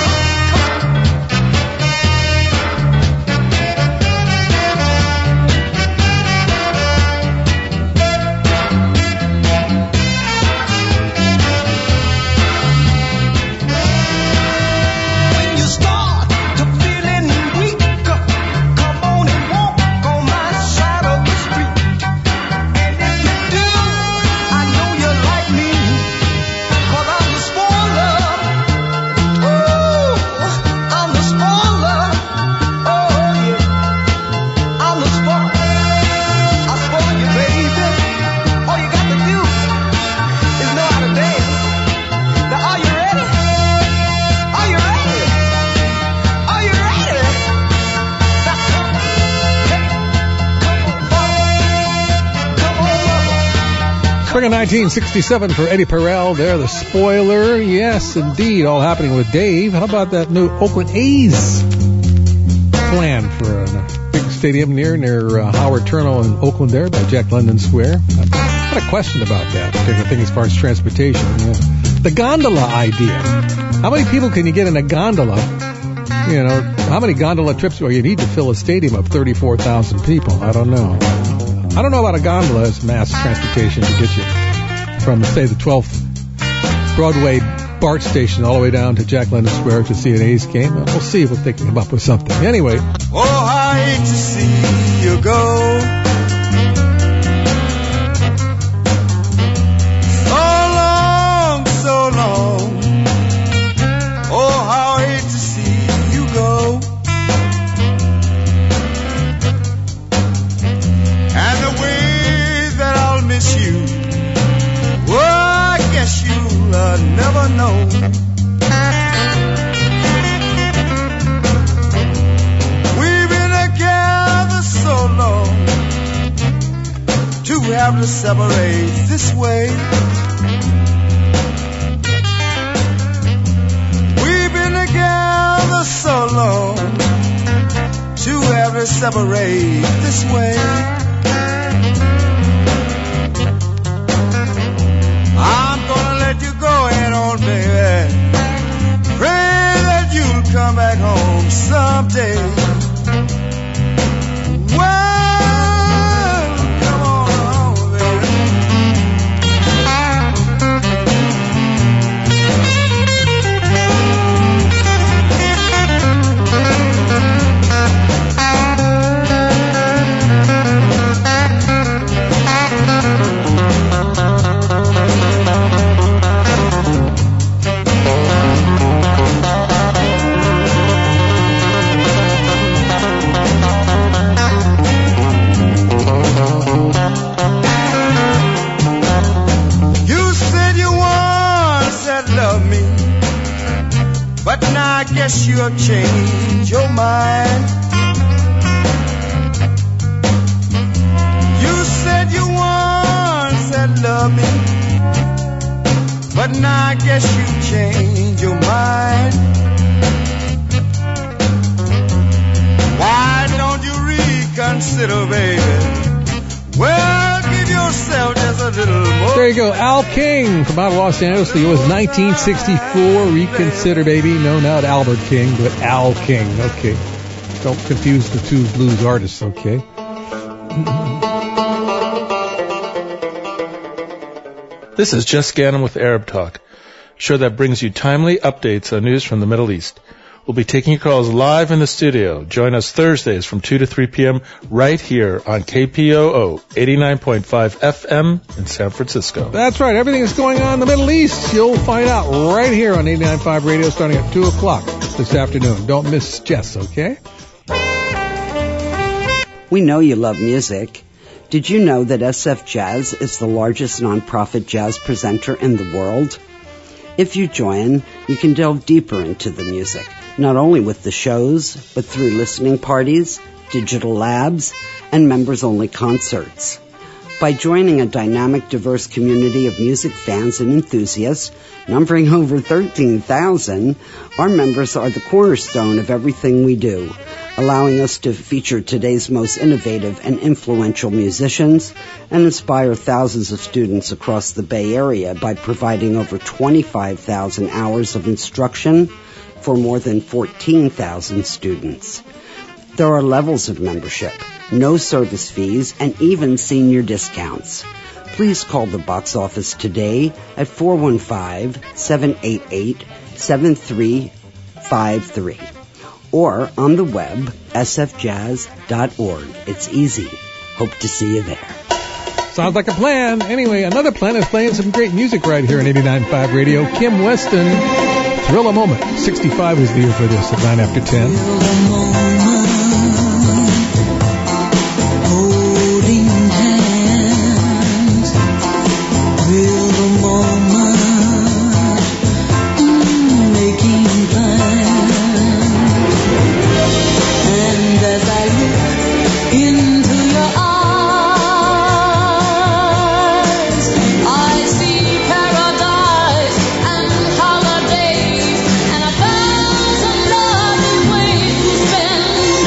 When you start to feeling weak, come on and walk on my side of the street. And if you do, I know you like me, cause I'm the spoiler. Ooh, I'm the spoiler. Oh yeah, I'm the spoiler. I spoil you, baby. All you got to do is know how to dance. Now, are you ready? Are you ready? Are you ready? Now, come on. Hey, come on, come on, mama. Spring of nineteen sixty-seven for Eddie Perel. There, The Spoiler. Yes, indeed. All happening with Dave. How about that new Oakland A's plan for a big stadium near near uh, Howard Turno in Oakland there by Jack London Square? I've got a question about that particular thing as far as transportation. Yeah. The gondola idea. How many people can you get in a gondola? You know, how many gondola trips do you need to fill a stadium of thirty-four thousand people? I don't know. I don't know about a gondola as mass transportation to get you from, say, the twelfth Broadway BART station all the way down to Jack London Square to see an A's game. We'll see if they can come up with something. Anyway. Oh, I hate to see you go. So long, so long. Oh, how I hate to see you go. And the way that I'll miss you, well, I guess you'll uh, never know. We've been together so long to have to separate this way. We've been together so long to have to separate this way. I'm gonna let you go ahead on, baby. Pray that you'll come back home someday. Well, come on home, baby. But now I guess you have changed your mind. You said you once had loved me, but now I guess you changed your mind. Why don't you reconsider, baby? Well, give yourself just a little more. There you go, Al King from out of Los Angeles. The year was nineteen sixty-four. Reconsider, baby. No, not Albert King, but Al King. Okay. Don't confuse the two blues artists, okay? This is Jess Gannon with Arab Talk, a show that brings you timely updates on news from the Middle East. We'll be taking your calls live in the studio. Join us Thursdays from two to three p.m. right here on K P O O eighty-nine point five F M in San Francisco. That's right. Everything that's going on in the Middle East, you'll find out right here on eighty-nine point five Radio starting at two o'clock this afternoon. Don't miss Jess, okay? We know you love music. Did you know that S F Jazz is the largest nonprofit jazz presenter in the world? If you join, you can delve deeper into the music, not only with the shows, but through listening parties, digital labs, and members-only concerts. By joining a dynamic, diverse community of music fans and enthusiasts, numbering over thirteen thousand, our members are the cornerstone of everything we do, allowing us to feature today's most innovative and influential musicians and inspire thousands of students across the Bay Area by providing over twenty-five thousand hours of instruction for more than fourteen thousand students. There are levels of membership, no service fees, and even senior discounts. Please call the box office today at four one five, seven eight eight, seven three five three or on the web, s f jazz dot org. It's easy. Hope to see you there. Sounds like a plan. Anyway, another plan is playing some great music right here on eighty-nine point five Radio. Kim Weston, Thrill a Moment. sixty-five was the year for this at nine after ten. Holidays and a thousand other ways to spend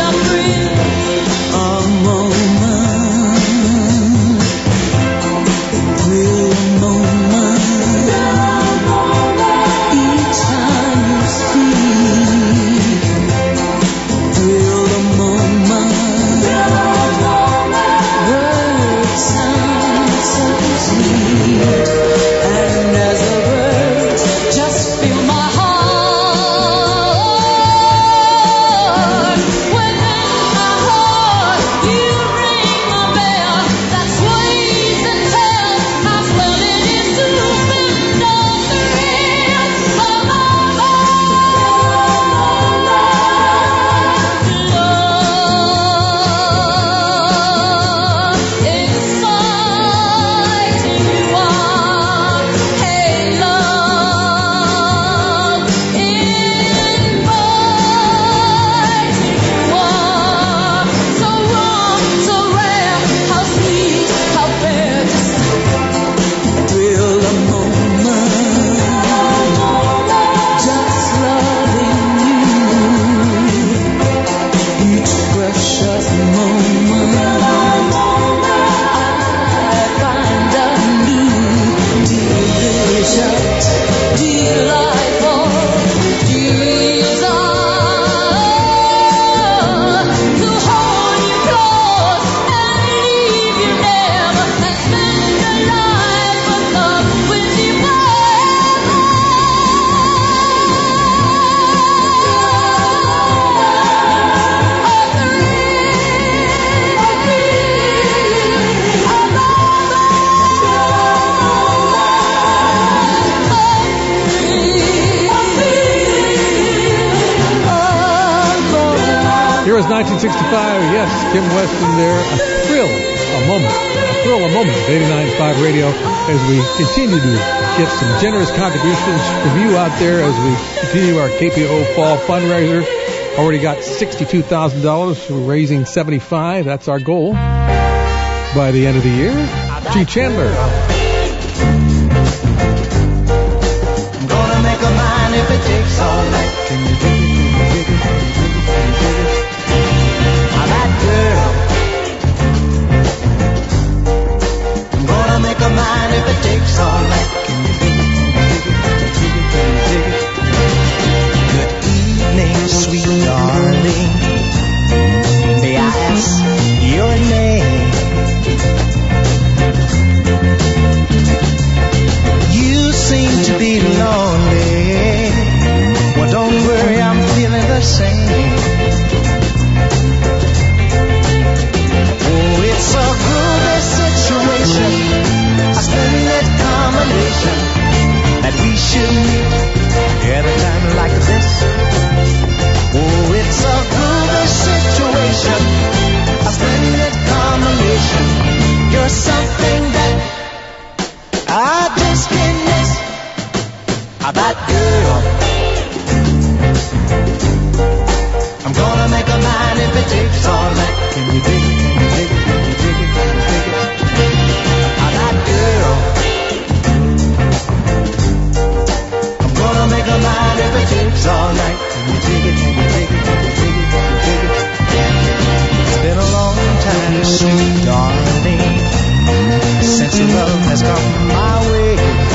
year is nineteen sixty-five. Yes, Kim Weston there. A thrill, a moment. A thrill, a moment. eighty-nine point five Radio as we continue to get some generous contributions from you out there as we continue our K P O Fall fundraiser. Already got sixty-two thousand dollars. We're raising seventy-five. That's our goal by the end of the year. G. Chandler. I'm gonna make a mine if it takes all night. Can you dig it? Can you dig it? Can you dig it? Can you dig it? Ah, that girl. I'm gonna make a mine if it takes all night. Can you dig it? Can you dig it? Can you dig it? Can you dig it? Good evening, sweet darling. May I ask your name? You seem to be lonely. Well, don't worry, I'm feeling the same. Oh, it's a groovy situation, a splendid combination that we should meet at a time like this. Oh, it's a groovy situation, a splendid combination. You're something that I just can't miss. That girl, I'm gonna make a mine if it takes all night. Can you dig it? Can you dig it? Can you dig it? Can you dig it? That girl, I'm gonna make a mine if it takes all night. Can you dig it? Can you dig it? Can you dig it? Can you dig it? It's been a long time, sweet darling, since love has come my way.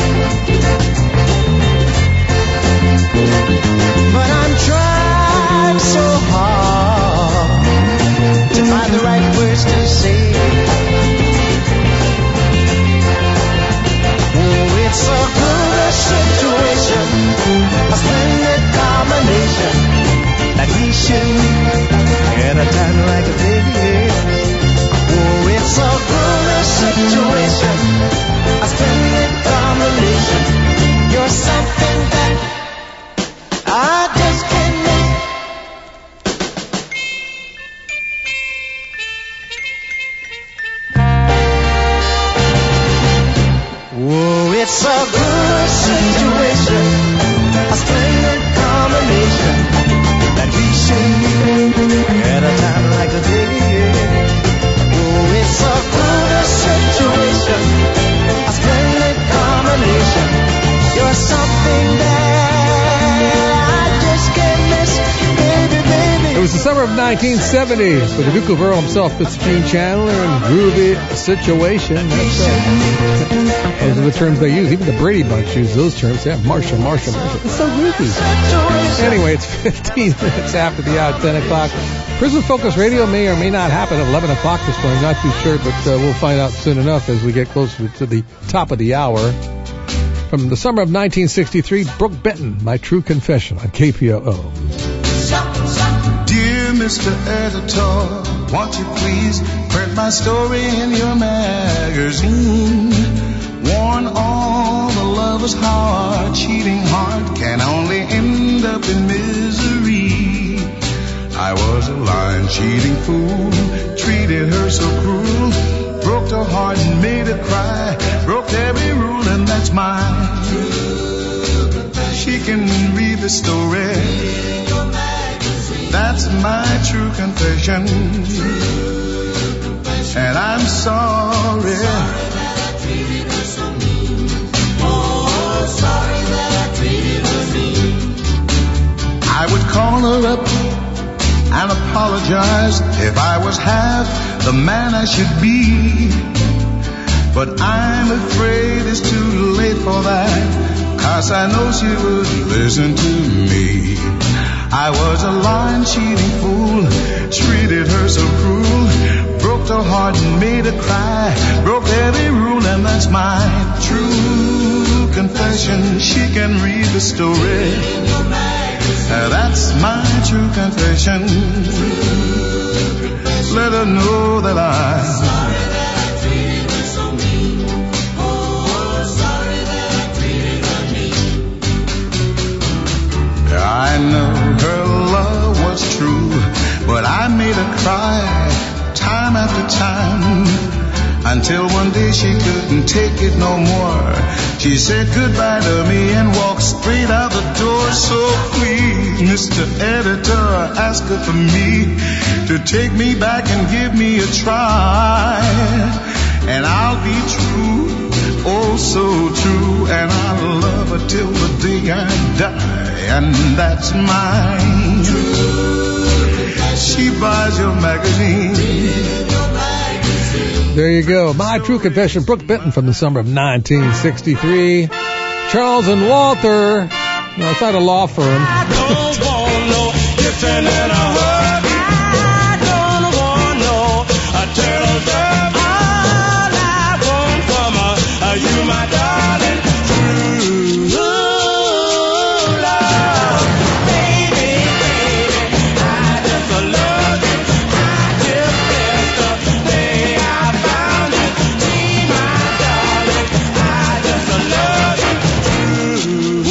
But I'm trying so hard to find the right words to say. Oh, it's a good situation, a splendid combination that we should meet at a time like this. Oh, it's a good situation, a splendid combination. You're something that I just can't miss. Whoa, it's a good situation, a splendid combination that we should meet at a time like this. Oh, it's a good situation, a splendid combination. You're something that it was the summer of nineteen seventy for the Duke of Earl himself, Fitzgene Chandler, and Groovy Situation. That's, uh, those are the terms they use. Even the Brady Bunch use those terms. Yeah, Marshall, Marshall, Marshall. It's so groovy. Anyway, it's fifteen minutes after the hour, ten o'clock. Prison Focus Radio may or may not happen at eleven o'clock this morning. Not too sure, but uh, we'll find out soon enough as we get closer to the top of the hour. From the summer of nineteen sixty-three, Brooke Benton, My True Confession on K P O O. Dear Mister Editor, won't you please print my story in your magazine? Warn all the lovers how our cheating heart can only end up in misery. I was a lying, cheating fool, treated her so cruel, broke her heart and made her cry, broke every rule, and that's mine. She can read the story. That's my true confession. And I'm sorry. I would call her up and apologize if I was half the man I should be. But I'm afraid it's too late for that, 'cause I know she would listen to me. I was a lying, cheating fool, treated her so cruel, broke her heart and made her cry, broke every rule, and that's my true confession. She can read the story. Uh, that's my true confession. Let her know that I sorry that I treated her so mean. Oh, sorry that I treated her mean. I know her love was true, but I time. Until one day she couldn't take it no more. She said goodbye to me and walked straight out the door. So please, Mister Editor, ask her for me to take me back and give me a try. And I'll be true, oh so true, and I'll love her till the day I die. And that's mine. She buys your magazine. There you go. My True Confession, Brooke Benton from the summer of nineteen sixty-three. Charles and Walter. No, it's not a law firm. I don't want no ifs and a hug. I don't want no a turtle dove. All I want from her, are you my darling, true love. Baby, baby, I just love you. I just best of day I found you. Be my darling, I just love you, true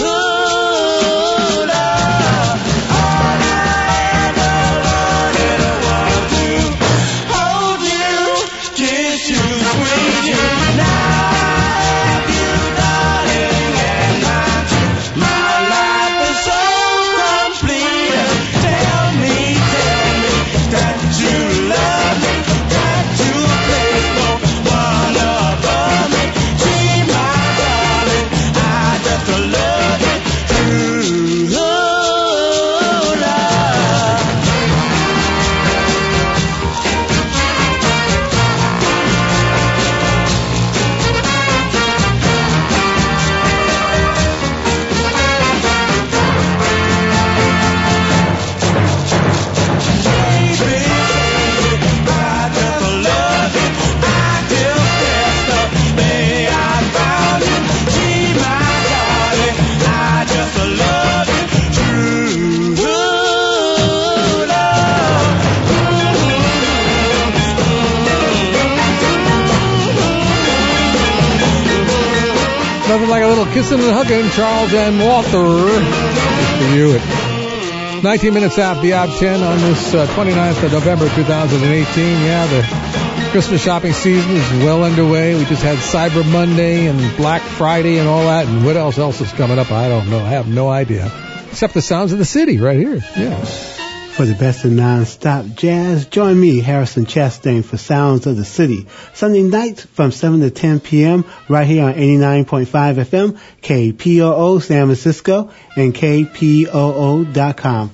love. All I ever wanted was to hold you, kiss you, squeeze you. Now I have you, darling, and my my life is so complete. Tell me, tell me that you love me, that you place no one above me. Gee, my darling, I just love you, true love. Nothing like a little kissing and hugging, Charles and Walter. Just for you at nineteen minutes after the hour ten on this uh, twenty-ninth of November two thousand eighteen. Yeah, the Christmas shopping season is well underway. We just had Cyber Monday and Black Friday and all that. And what else else is coming up? I don't know. I have no idea. Except the sounds of the city right here. Yeah. For the best of non-stop jazz, join me, Harrison Chastain, for Sounds of the City. Sunday nights from seven to ten p.m. right here on eighty-nine point five F M, K P O O San Francisco, and K P O O dot com.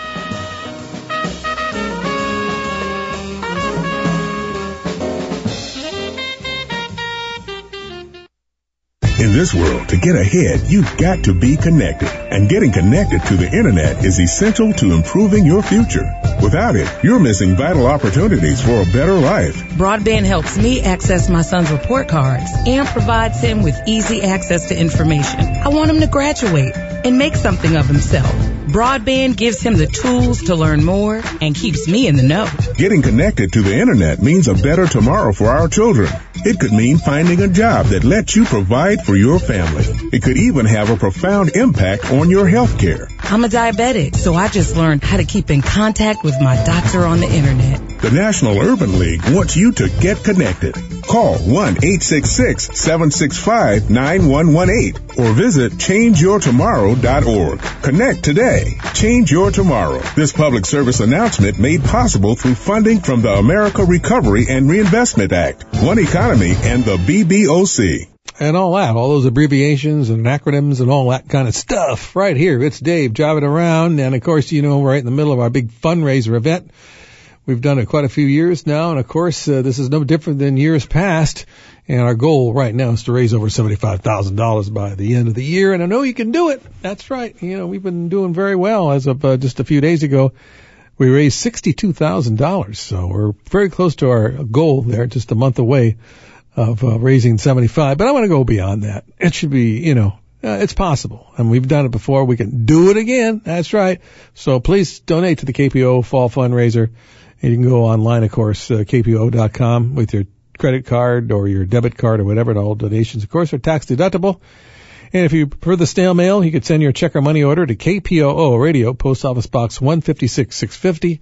In this world, to get ahead, you've got to be connected. And getting connected to the internet is essential to improving your future. Without it, you're missing vital opportunities for a better life. Broadband helps me access my son's report cards and provides him with easy access to information. I want him to graduate and make something of himself. Broadband gives him the tools to learn more and keeps me in the know. Getting connected to the internet means a better tomorrow for our children. It could mean finding a job that lets you provide for your family. It could even have a profound impact on your health care. I'm a diabetic, so I just learned how to keep in contact with my doctor on the internet. The National Urban League wants you to get connected. Call one eight six six, seven six five, nine one one eight or visit change your tomorrow dot org. Connect today. Change your tomorrow. This public service announcement made possible through funding from the America Recovery and Reinvestment Act, One Economy, and the B B O C. And all that, all those abbreviations and acronyms and all that kind of stuff right here. It's Dave driving around. And, of course, you know, we're right in the middle of our big fundraiser event. We've done it quite a few years now. And, of course, uh, this is no different than years past. And our goal right now is to raise over seventy-five thousand dollars by the end of the year. And I know you can do it. That's right. You know, we've been doing very well. As of uh, just a few days ago, we raised sixty-two thousand dollars. So we're very close to our goal there, just a month away of uh, raising seventy-five. But I want to go beyond that. It should be, you know, uh, it's possible. And we've done it before. We can do it again. That's right. So please donate to the K P O Fall Fundraiser. And you can go online, of course, uh, K P O O dot com with your credit card or your debit card or whatever. And all donations, of course, are tax deductible. And if you prefer the snail mail, you could send your check or money order to K P O O Radio, Post Office Box one five six, six fifty,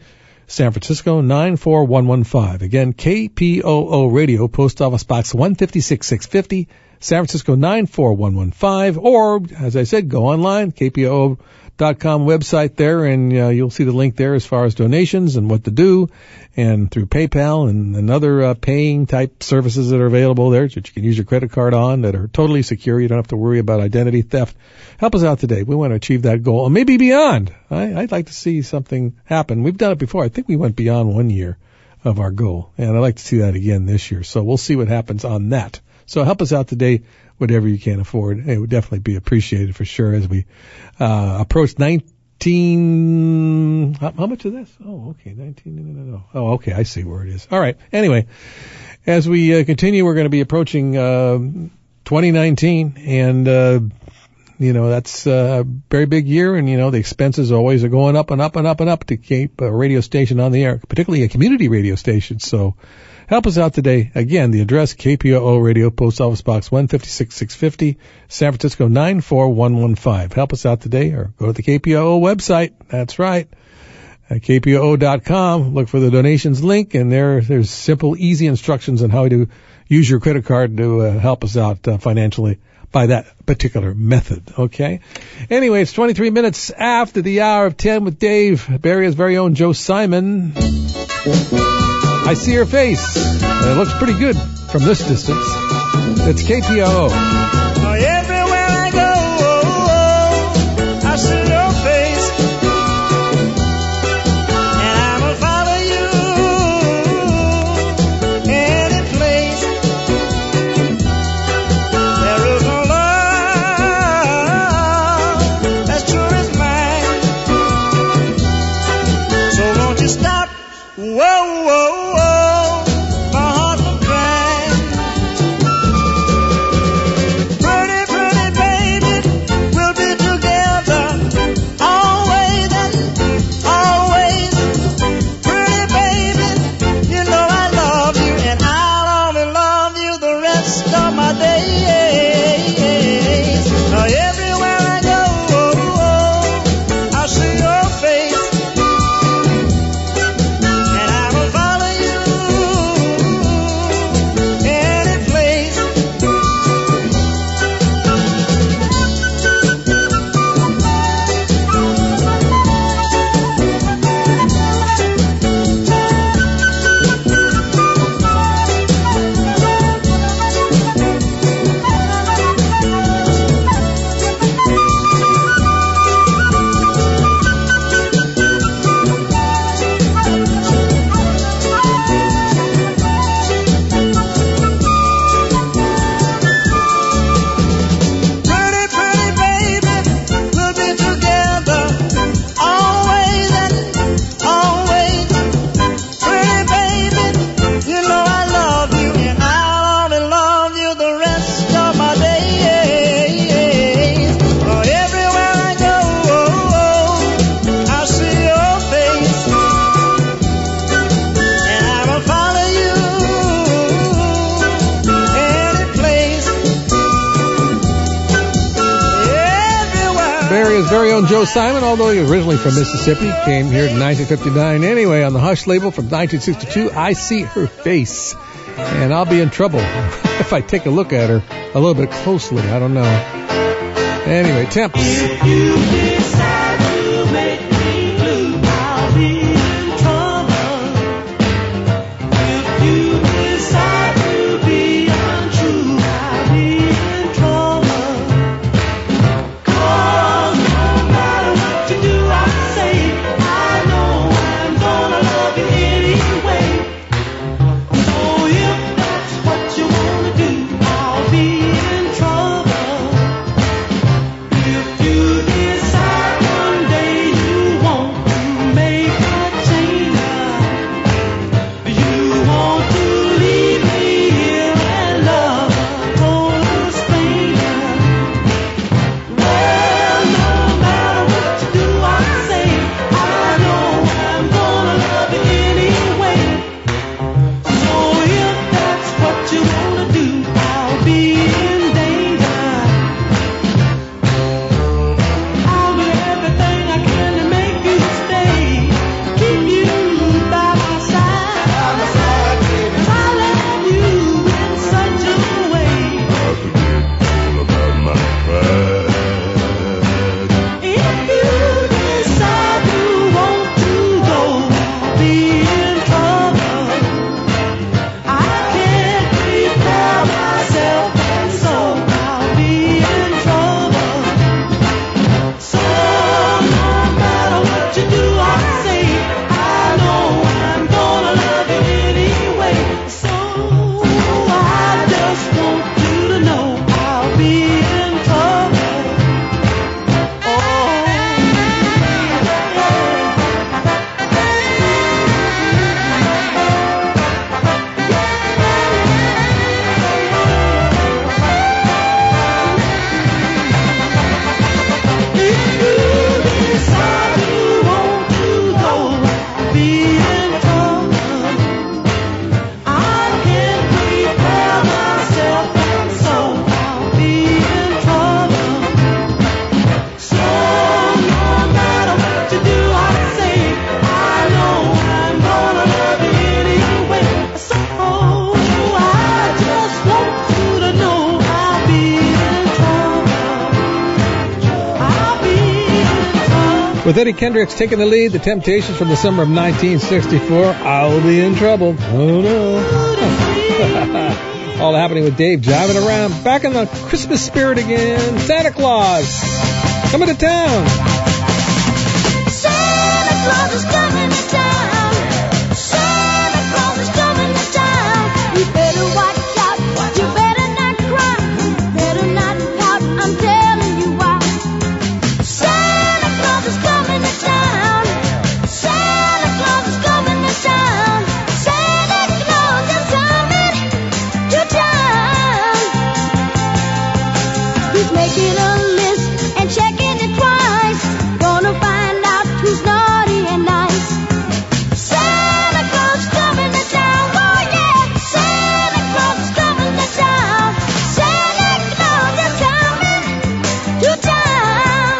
San Francisco nine four one one five. Again, K P O O Radio, Post Office Box one fifty-six six fifty, San Francisco nine four one one five, or, as I said, go online, K P O O dot com website there, and uh, you'll see the link there as far as donations and what to do, and through PayPal and, and other uh, paying type services that are available there that you can use your credit card on that are totally secure. You don't have to worry about identity theft. Help us out today. We want to achieve that goal, and maybe beyond. I, I'd like to see something happen. We've done it before. I think we went beyond one year of our goal, and I'd like to see that again this year. So we'll see what happens on that. So help us out today, whatever you can afford. It would definitely be appreciated for sure as we uh, approach nineteen. How, how much of this? Oh, okay, nineteen. No, no, no. Oh, okay, I see where it is. All right. Anyway, as we uh, continue, we're going to be approaching uh, twenty nineteen, and uh, you know that's a very big year, and you know the expenses always are going up and up and up and up to keep a radio station on the air, particularly a community radio station. So. Help us out today. Again, the address, K P O O Radio, Post Office Box one fifty-six six fifty, San Francisco nine four one one five. Help us out today, or go to the K P O O website. That's right. At K P O O dot com. Look for the donations link, and there, there's simple, easy instructions on how to use your credit card to uh, help us out uh, financially by that particular method. Okay? Anyway, it's twenty-three minutes after the hour of ten with Dave, Bay Area's very own Joe Simon. I see her face. It looks pretty good from this distance. It's K P O O. Oh, everywhere I go, I see your face, and I will follow you any place. There is no love that's true as mine. So won't you stop? Whoa, whoa. Very own Joe Simon, although he was originally from Mississippi, came here in nineteen fifty-nine. Anyway, on the Hush label from nineteen sixty-two, I See Her Face. And I'll be in trouble if I take a look at her a little bit closely. I don't know. Anyway, Temps. If you decide to make me blue, I'll be in trouble. If you decide to be untrue, I'll be in trouble. Cause no matter what you do, I say, I know I'm gonna love you anyway. So if that's what you wanna do, I'll be in trouble. If you decide With Eddie Kendricks taking the lead, The Temptations from the summer of nineteen sixty-four, I'll Be in Trouble. Oh no. All happening with Dave jiving around. Back in the Christmas spirit again. Santa Claus coming to town. Santa Claus is coming to town. Santa Claus is coming to town. You better watch out. You better not cry. You better not pout. I'm telling you why. Santa Claus is coming to town. Santa Claus is coming to town. Santa Claus is coming to town. He's making a list and checking it twice. Gonna find out who's naughty and nice. Santa Claus coming to town. Oh yeah, Santa Claus is coming to town. Santa Claus is coming to town.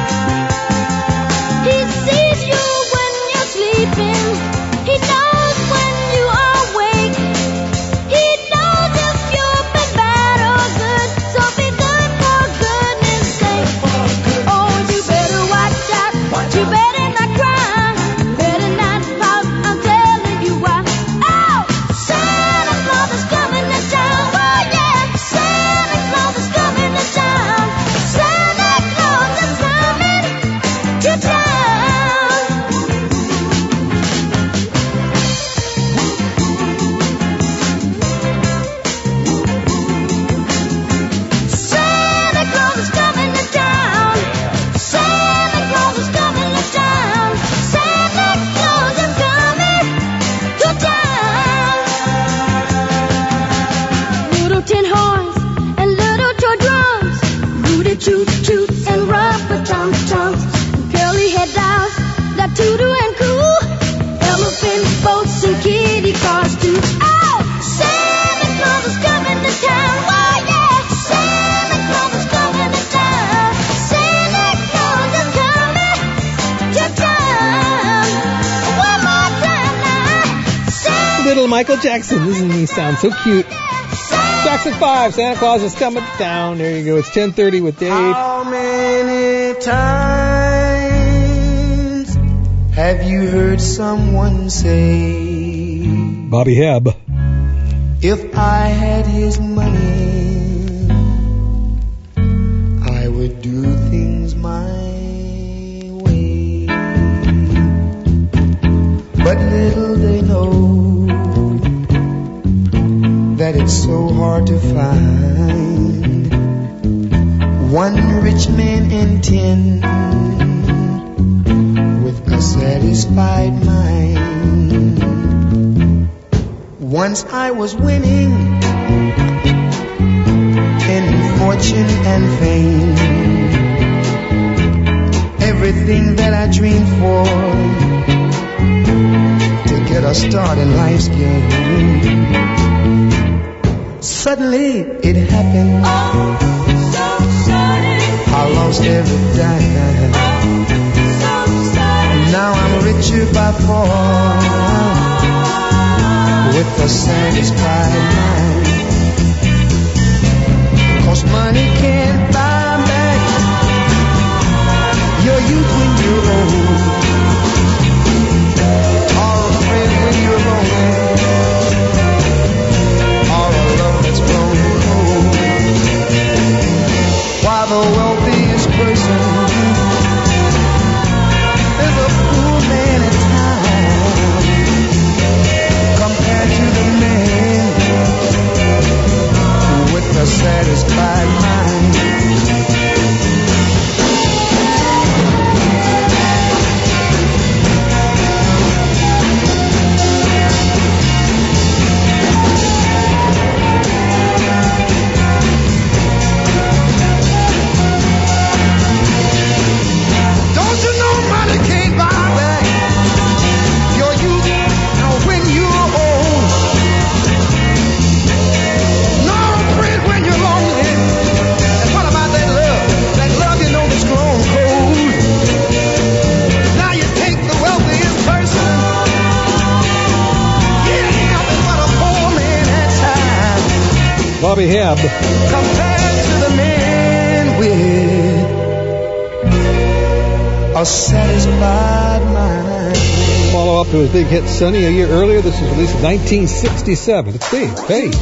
He sees you when you're sleeping. He knows when you are awake. He knows if you've been bad or good. So be good for goodness sake. Oh, you better watch out. You better not cry. Better not pout. I'm telling you why. Oh, Santa Claus is coming to town. Oh yeah, Santa Claus is coming to town. Santa Claus is coming to town. Santa Claus is coming to town. Santa Claus is coming to town. Santa Claus is coming to town. Little tin horns and little toy drums, rooty toot toots and rubber tum tums, curly head dolls that toodle and coo, elephant boats and kitty cars too. Oh, Santa Claus is coming to town. Oh yeah, Santa Claus is coming to town. Santa Claus is coming to town. One more time now. Santa Little Michael Jackson. Doesn't he sound so cute? Jackson five, Santa Claus is coming to town. There you go. It's ten thirty with Dave. How many times have you heard someone say, Bobby Hebb. if I had his money, I would do things my way. But little they know that it's so hard to find one rich man in ten with a satisfied mind. Once I was winning in fortune and fame, everything that I dreamed for to get a start in life's game. Suddenly it happened. Oh, so sudden. I lost every dime. Oh, so sudden. Now I'm richer by far, with a satisfied mind. 'Cause money can't buy back your youth when you're old, or a friend when you're lonely, or a love that's grown cold. While the wealthiest person is a fool man at times, compared to the man with a satisfied mind. Don't you know money can't buy back your youth when you're old? No friend when you're lonely. And what about that love? That love you know that's grown cold. Now you take the wealthiest person, yeah, nothing but a poor man at times, Bobby Hebb. compared to the man with a a satisfied mind. Follow up to his big hit Sunny a year earlier. This was released in nineteen sixty-seven. It's Dave. Hey.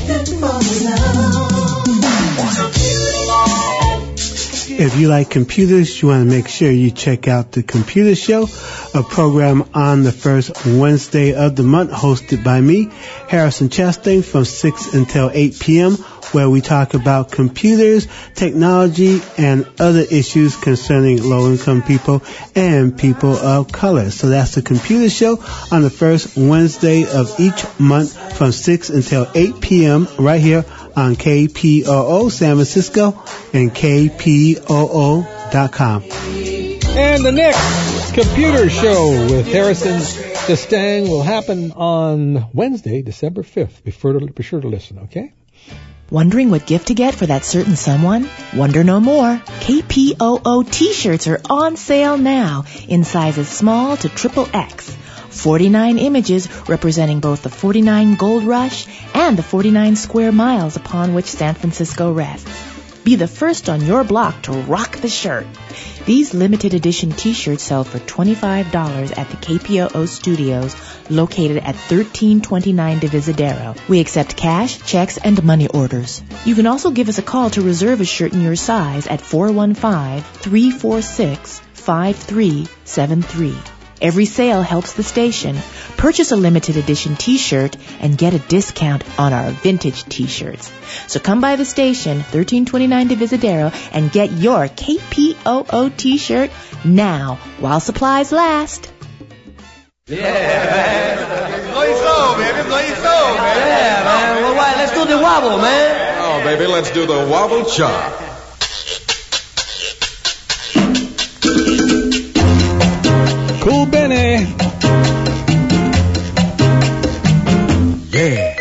If you like computers, you want to make sure you check out The Computer Show, a program on the first Wednesday of the month hosted by me, Harrison Chastain, from six until eight p.m., where we talk about computers, technology, and other issues concerning low-income people and people of color. So that's The Computer Show on the first Wednesday of each month from six until eight p.m. right here on K P O O San Francisco and K P O O dot com. And the next Computer Show with Harrison Chastain will happen on Wednesday, December fifth. Be sure to, be sure to listen, okay? Wondering what gift to get for that certain someone? Wonder no more. K P O O t-shirts are on sale now in sizes small to triple X. forty-nine images representing both the forty-nine Gold Rush and the forty-nine square miles upon which San Francisco rests. Be the first on your block to rock the shirt. These limited edition t-shirts sell for twenty-five dollars at the K P O O studios located at thirteen twenty-nine Divisadero. We accept cash, checks, and money orders. You can also give us a call to reserve a shirt in your size at four one five, three four six, five three seven three. Every sale helps the station. Purchase a limited edition t-shirt and get a discount on our vintage t-shirts. So come by the station, thirteen twenty-nine Divisadero, and get your K P O O t-shirt now while supplies last. Yeah, man. Blow your soul, baby. Blow your soul, man. Yeah, man. Well, right, let's do the wobble, man. Oh, baby, let's do the wobble chop. Cool Benny. Yeah.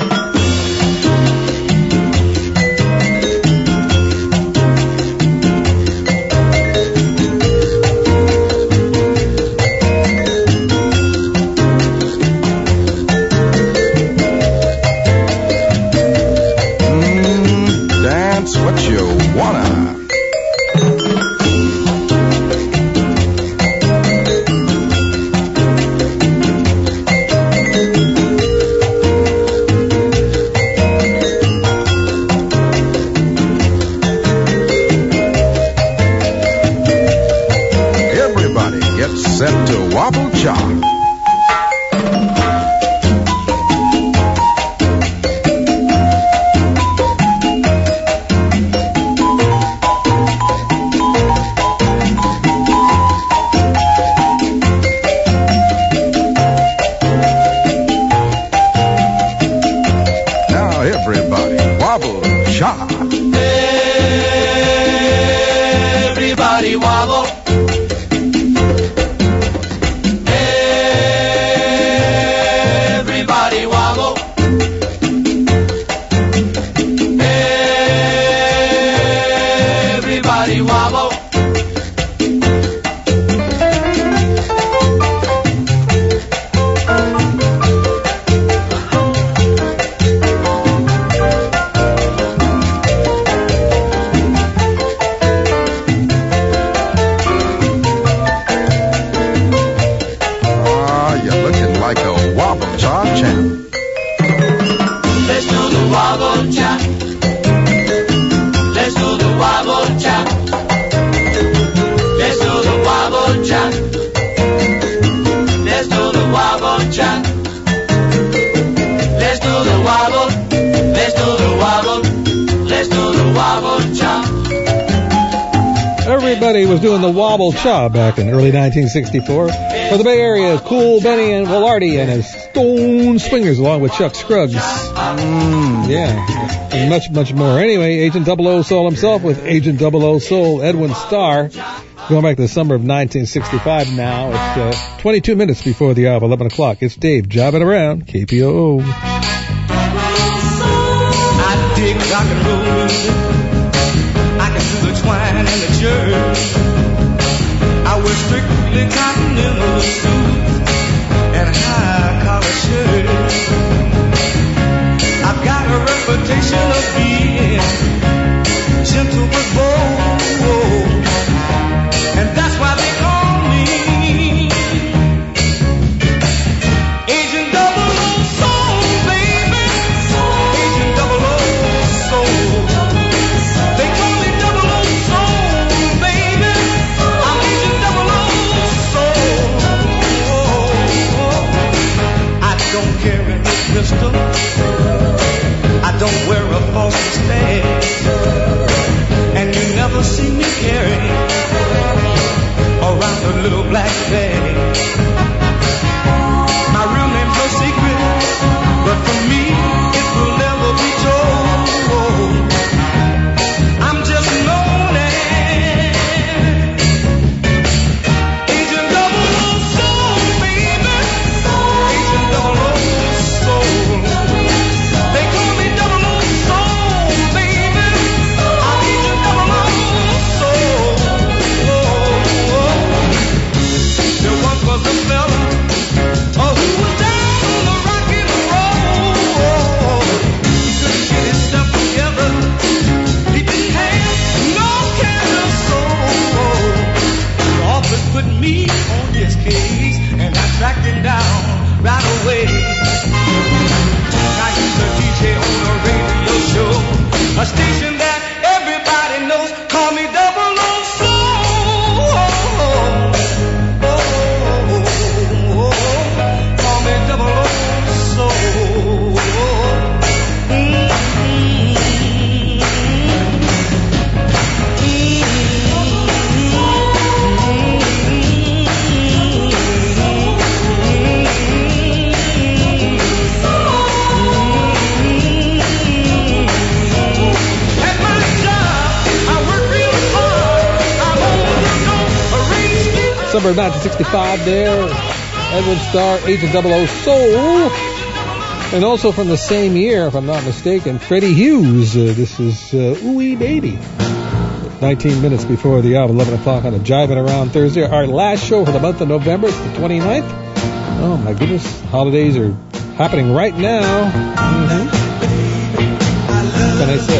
Mm, dance what you wanna. Set to wobble chop. Now everybody wobble chop. Everybody wobble. Everybody was doing the wobble cha back in early nineteen sixty-four. For the Bay Area, Cool Benny and Velarde and his Stone Swingers, along with Chuck Scruggs. Mm, yeah, and much, much more. Anyway, Agent Double O Soul himself with Agent Double O Soul, Edwin Starr. Going back to the summer of nineteen sixty-five now. It's uh, twenty-two minutes before the hour of eleven o'clock. It's Dave jobbing around, K P O O. I dig rock and roll music. I can do the twine and the church. I wear strictly continental suits and high collar shirts. I've got a reputation of being gentle but bold, and that's why they call me a little black bag. My real name's no secret, but for me it will never be told. I'm just known as Agent Double O Soul, baby. Agent Double O Soul. They call me Double O Soul, baby. I'm Agent Double O Soul. There once was a fella, oh, who was down on the rock and roll. He couldn't get his stuff together. He didn't have no kind of soul. The office put me on his case, and I tracked him down right away. Now he's a D J on a radio show, a station that everybody knows. Call me Double O Soul. Call me Double O Soul. At my job, I work real hard. I'm on the radio. Summer of nineteen sixty-five there. Edwin Starr, Agent Double O Soul. And also from the same year, if I'm not mistaken, Freddie Hughes. Uh, this is uh, Ooh-Wee Baby. nineteen minutes before the hour, eleven o'clock on a Jiving Around Thursday. Our last show for the month of November. It's the twenty-ninth. Oh, my goodness. Holidays are happening right now. Mm-hmm. What can I say?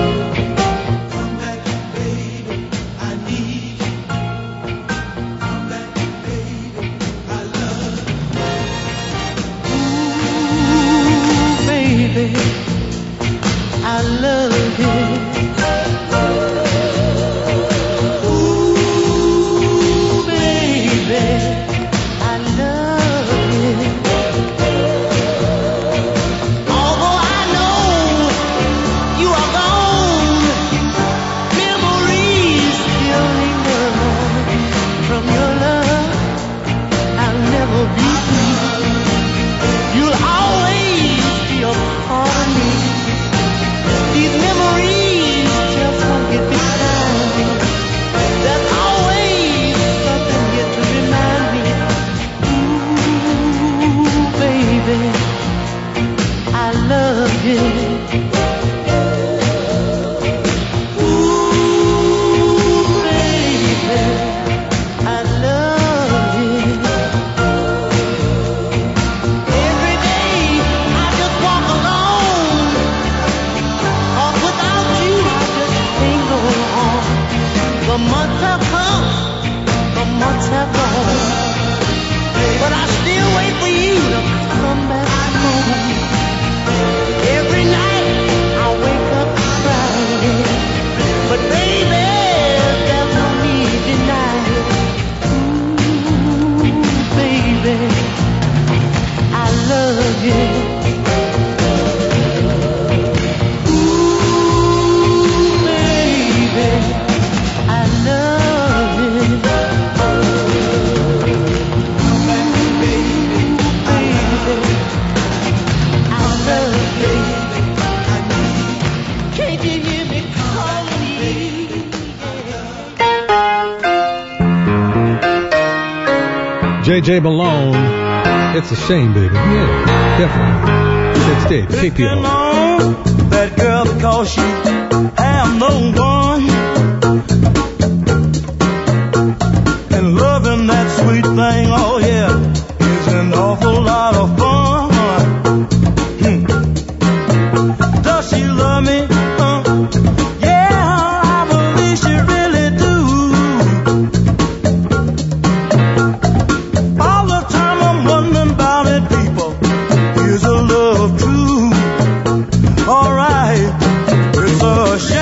Baby, I love you. Ooh, baby, I love you. Although I know you are gone, memories still linger from your love. I'll never be free. You'll always be a part of me. These memories just won't get behind me. There's always something here to remind me. Ooh, baby, I love you. Ooh, baby, I love you. Every day I just walk alone, 'cause without you I just can't go on. The months have come, the months have gone, but I still wait for you to come back home. Every night I wake up crying, but baby, there's no need denying. Ooh, baby, I love you. Ooh, baby, I love you. Baby, I love you. Can't you hear me calling you? J J Malone. It's a shame, baby. Yeah, definitely. It's Dave, K P O. That girl because you have no one, and loving that sweet thing, oh yeah, is an awful lot of fun. Hmm. Does she love me? Uh, yeah, I believe she really do. All the time I'm wondering about it, people. Is a love true? All right, it's a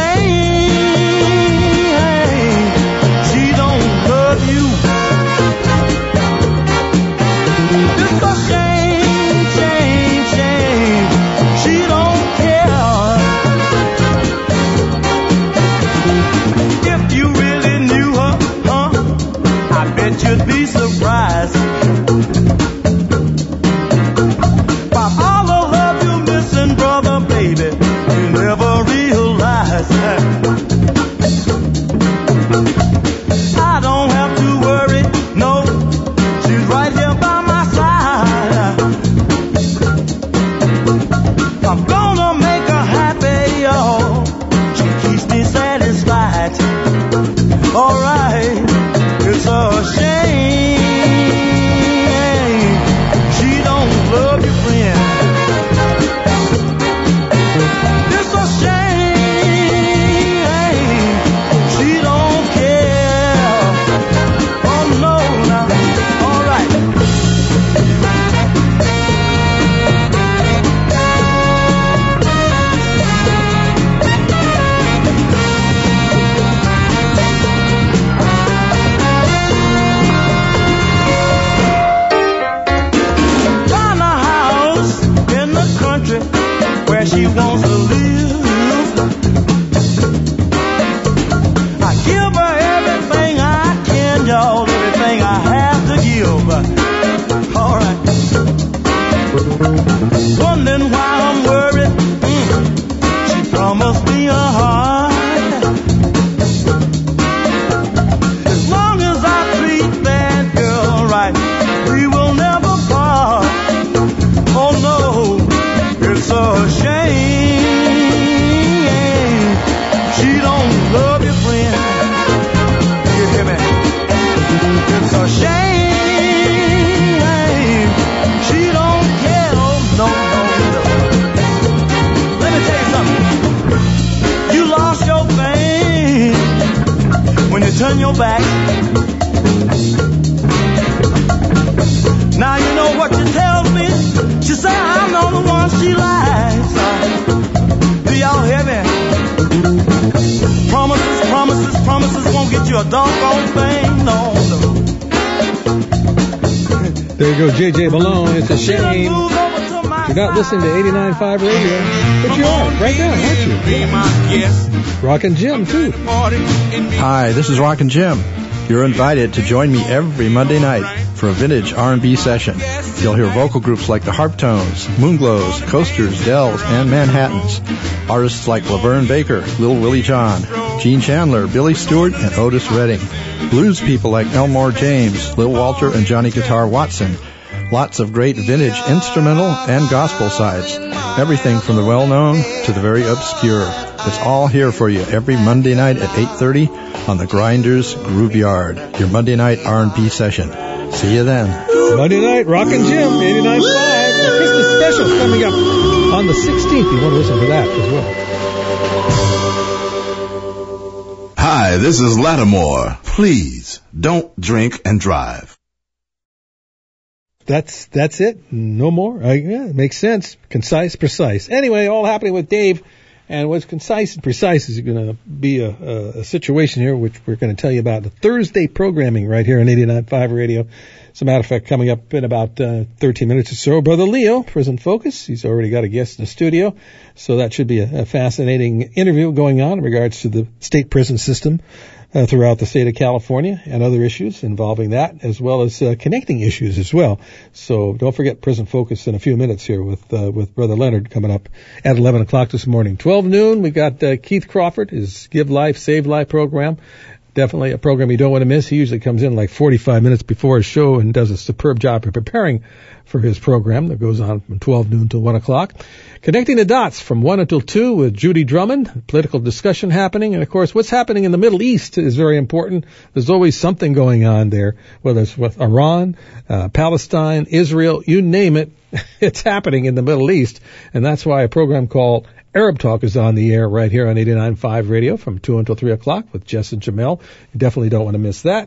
shame she don't love you. It's a shame you'd be surprised by all the love you're missing, brother, baby. You never realize that. I don't have to worry, no, she's right here by my side. I'm gonna make her happy, y'all. She keeps me satisfied. Alright, it's a shame she don't love you, friend. It's a shame she don't care. Oh no, now, alright. Find a house in the country where she wants to live. I give her everything I can, y'all, everything I have to give. Alright. Wondering why I'm worried. Mm. She promised me a heart. As long as I treat that girl right, we will never part. Oh no, it's a shame she don't love you, friend. You hear me? It's a shame she don't care. Oh no, no, no. Let me tell you something. You lost your thing when you turn your back. Now you know what she tells me. She say I'm the only one she likes. Do y'all hear me? Promises, promises, promises won't get you a doggone thing. No, no. There you go, J J Malone. It's a shame you're not listening to eighty-nine point five radio, but you are right now, aren't you? Rockin' Jim too. Hi, this is Rockin' Jim. You're invited to join me every Monday night for a vintage R and B session. You'll hear vocal groups like the Harptones, Moonglows, Coasters, Dells, and Manhattans. Artists like Laverne Baker, Lil Willie John, Gene Chandler, Billy Stewart, and Otis Redding. Blues people like Elmore James, Lil Walter, and Johnny Guitar Watson. Lots of great vintage instrumental and gospel sides. Everything from the well-known to the very obscure. It's all here for you every Monday night at eight thirty on the Grinders Groove Yard, your Monday night R and B session. See you then. Monday night, Rockin' Jim, eighty-nine point five. The Christmas special coming up on the sixteenth. You want to listen to that as well. Hi, this is Lattimore. Please, don't drink and drive. That's that's it. No more. Uh, yeah, it makes sense. Concise, precise. Anyway, all happening with Dave. And what's concise and precise is going to be a, a, a situation here, which we're going to tell you about the Thursday programming right here on eighty-nine point five radio. As a matter of fact, coming up in about uh, thirteen minutes or so, Brother Leo, Prison Focus. He's already got a guest in the studio. So that should be a, a fascinating interview going on in regards to the state prison system uh, throughout the state of California and other issues involving that, as well as uh, connecting issues as well. So don't forget Prison Focus in a few minutes here with uh, with Brother Leonard coming up at eleven o'clock this morning. twelve noon, we got uh, Keith Crawford, his Give Life, Save Life program. Definitely a program you don't want to miss. He usually comes in like forty-five minutes before his show and does a superb job of preparing for his program that goes on from twelve noon till one o'clock. Connecting the dots from one until two with Judy Drummond, political discussion happening. And of course, what's happening in the Middle East is very important. There's always something going on there, whether it's with Iran, uh, Palestine, Israel, you name it. It's happening in the Middle East. And that's why a program called Arab Talk is on the air right here on eighty-nine point five radio from two until three o'clock with Jess and Jamel. You definitely don't want to miss that.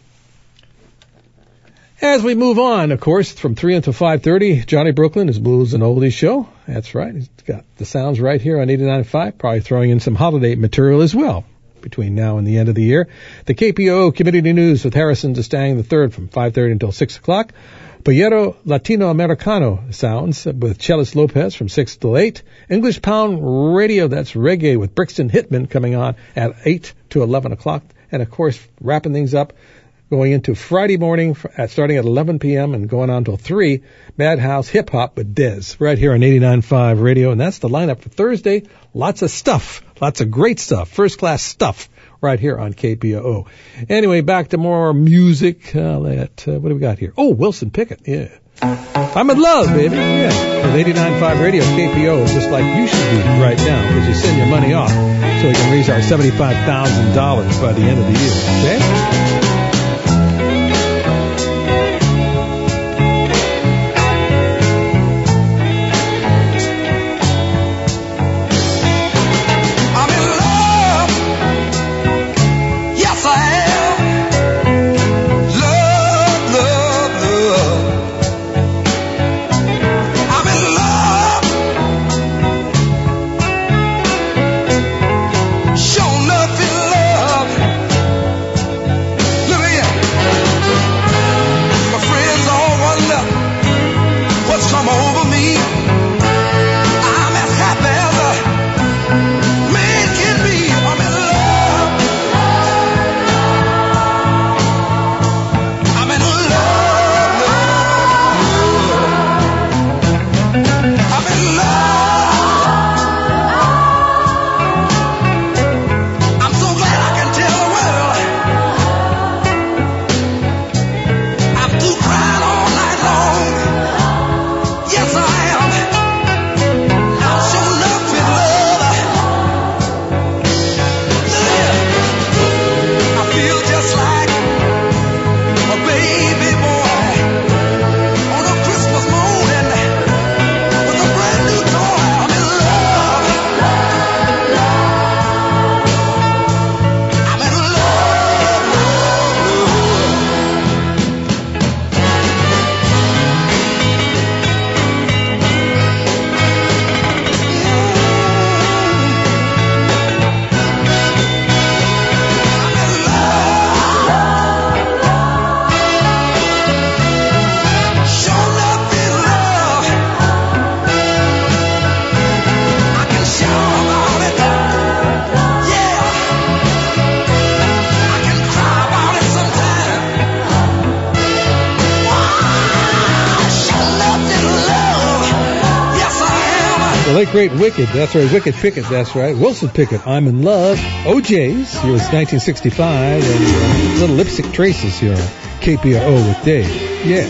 As we move on, of course, from three until five thirty, Johnny Brooklyn is Blues and Oldies show. That's right. He's got the sounds right here on eighty-nine point five, probably throwing in some holiday material as well between now and the end of the year. The K P O O Community News with Harrison Destang the third from five thirty until six o'clock. Boyero Latino Americano sounds with Chelis Lopez from six till eight. English Pound Radio, that's reggae with Brixton Hitman coming on at eight to eleven o'clock. And of course, wrapping things up, going into Friday morning at starting at eleven p.m. and going on until three. Madhouse Hip Hop with Dez right here on eighty-nine point five Radio. And that's the lineup for Thursday. Lots of stuff. Lots of great stuff. First class stuff right here on K P O O. Anyway, back to more music. Uh, that, uh, what do we got here? Oh, Wilson Pickett. Yeah. I'm in love, baby. Yeah. With eighty-nine point five Radio, K P O O, just like you should be right now, because you send your money off so we can raise our seventy-five thousand dollars by the end of the year. Okay? Great Wicked, that's right, Wicked Pickett, that's right. Wilson Pickett, I'm in Love. O J's, here was nineteen sixty-five, and uh, Little Lipstick Traces here on K P O O with Dave. Yeah.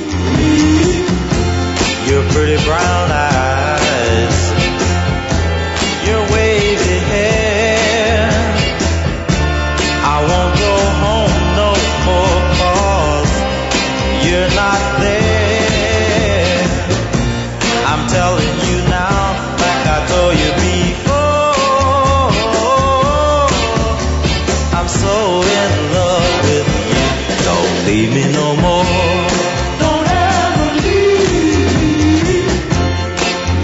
Your pretty brown eyes, your wavy hair, I won't go home no more, 'cause you're not there. I'm telling you now, I told you before, I'm so in love with you. Don't leave me no more. Don't ever leave.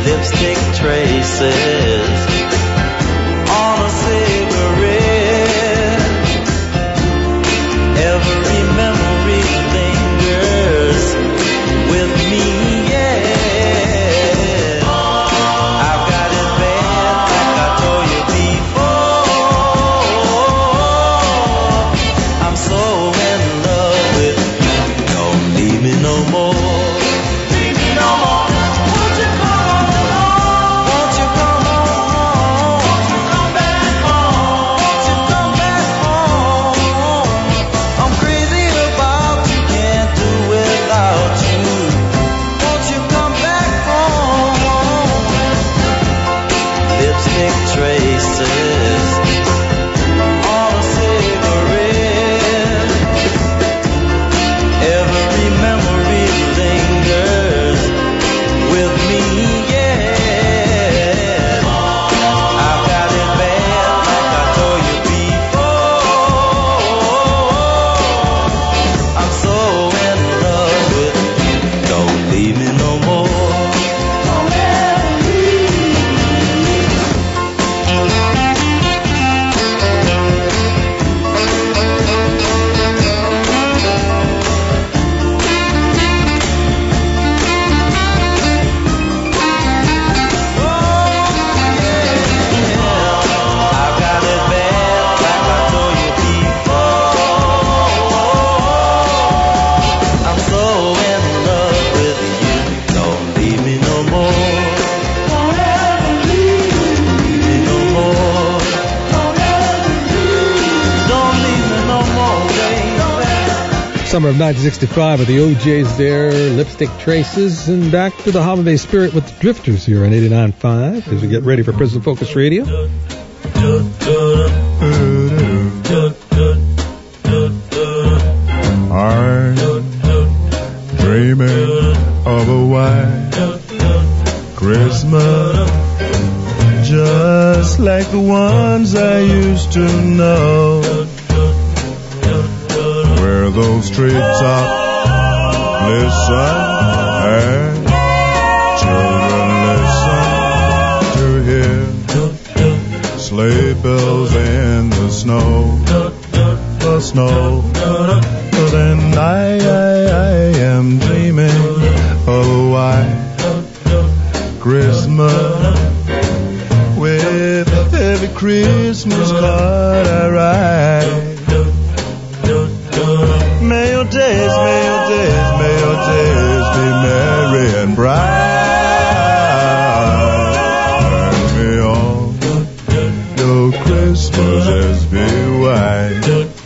Summer of nineteen sixty-five with the O Js there, Lipstick Traces, and back to the holiday spirit with the Drifters here on eighty-nine point five as we get ready for Prison Focus Radio. I'm dreaming of a white Christmas, just like the ones I used to know, where those treetops listen and children listen to hear sleigh bells in the snow, the snow. Then I, I, I am dreaming of a white Christmas, with every Christmas card I write. May your days, may your days, may your days be merry and bright. And may all your Christmases be white.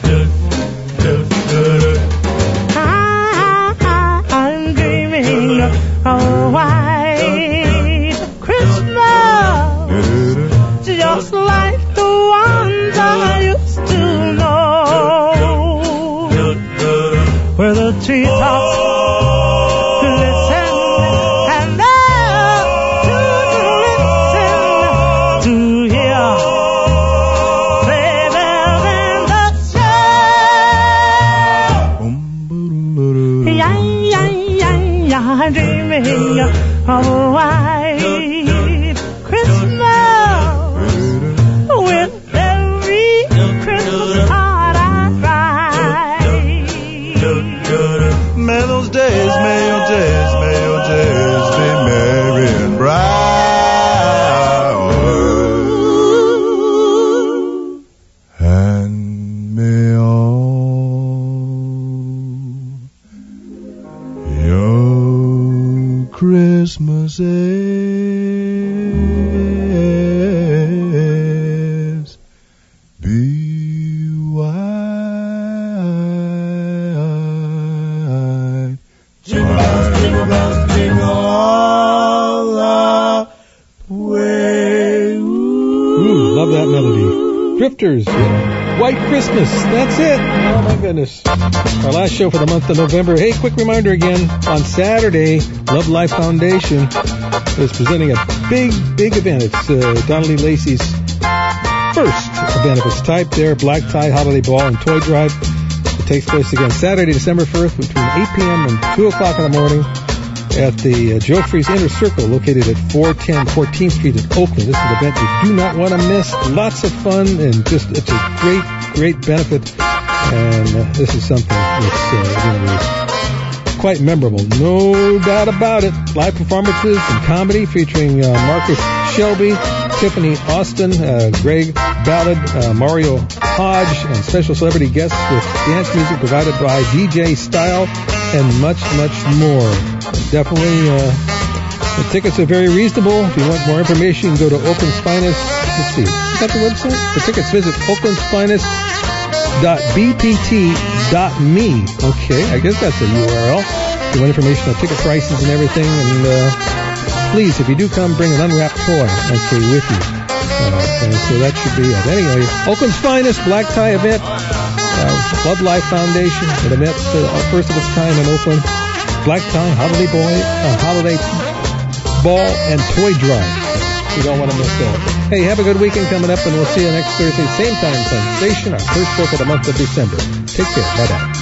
I'm dreaming of a white Christmas, just like the ones I used to know, where the treetops listen and the children listen to hear sleigh bells in the snow. Yeah, yeah, yeah, yeah, I'm dreaming of a white Christmas, with every Christmas card I write. May those days, may your days, may your days be merry and bright. And may all your Christmases be white. Jingle, jingle bells, jingle all the way. Ooh, love that melody. Drifters, White Christmas, that's it. Oh my goodness. Our last show for the month of November. Hey, quick reminder again, on Saturday, Love Life Foundation is presenting a big, big event. It's uh, Donnelly Lacey's first event of its type there, Black Tie Holiday Ball and Toy Drive. It takes place again Saturday, December first, between eight p.m. and two o'clock in the morning at the uh, Joffrey's Inner Circle, located at four ten fourteenth Street in Oakland. This is an event you do not want to miss. Lots of fun, and just it's a great, great benefit. And uh, this is something that's uh, going to be quite memorable, no doubt about it. Live performances and comedy featuring uh, Marcus Shelby, Tiffany Austin, uh, Greg Ballard, uh, Mario Hodge, and special celebrity guests with dance music provided by D J Style, and much, much more. Definitely, uh, the tickets are very reasonable. If you want more information, you can go to Oakland's Finest. Let's see, is that the website? For tickets, visit Oakland's Finest dot b p t dot m e. Okay, I guess that's a U R L. If you want information on ticket prices and everything, and uh, please, if you do come, bring an unwrapped toy, okay, with you. Uh, and so that should be it. Anyway, Oakland's Finest Black Tie event, uh, Love Life Foundation, an event uh, first of its kind in Oakland. Black Tie Holiday Boy, uh, Holiday Ball and Toy Drive. You don't want to miss that. Hey, have a good weekend coming up, and we'll see you next Thursday, same time, same station, our first book of the month of December. Take care. Bye-bye.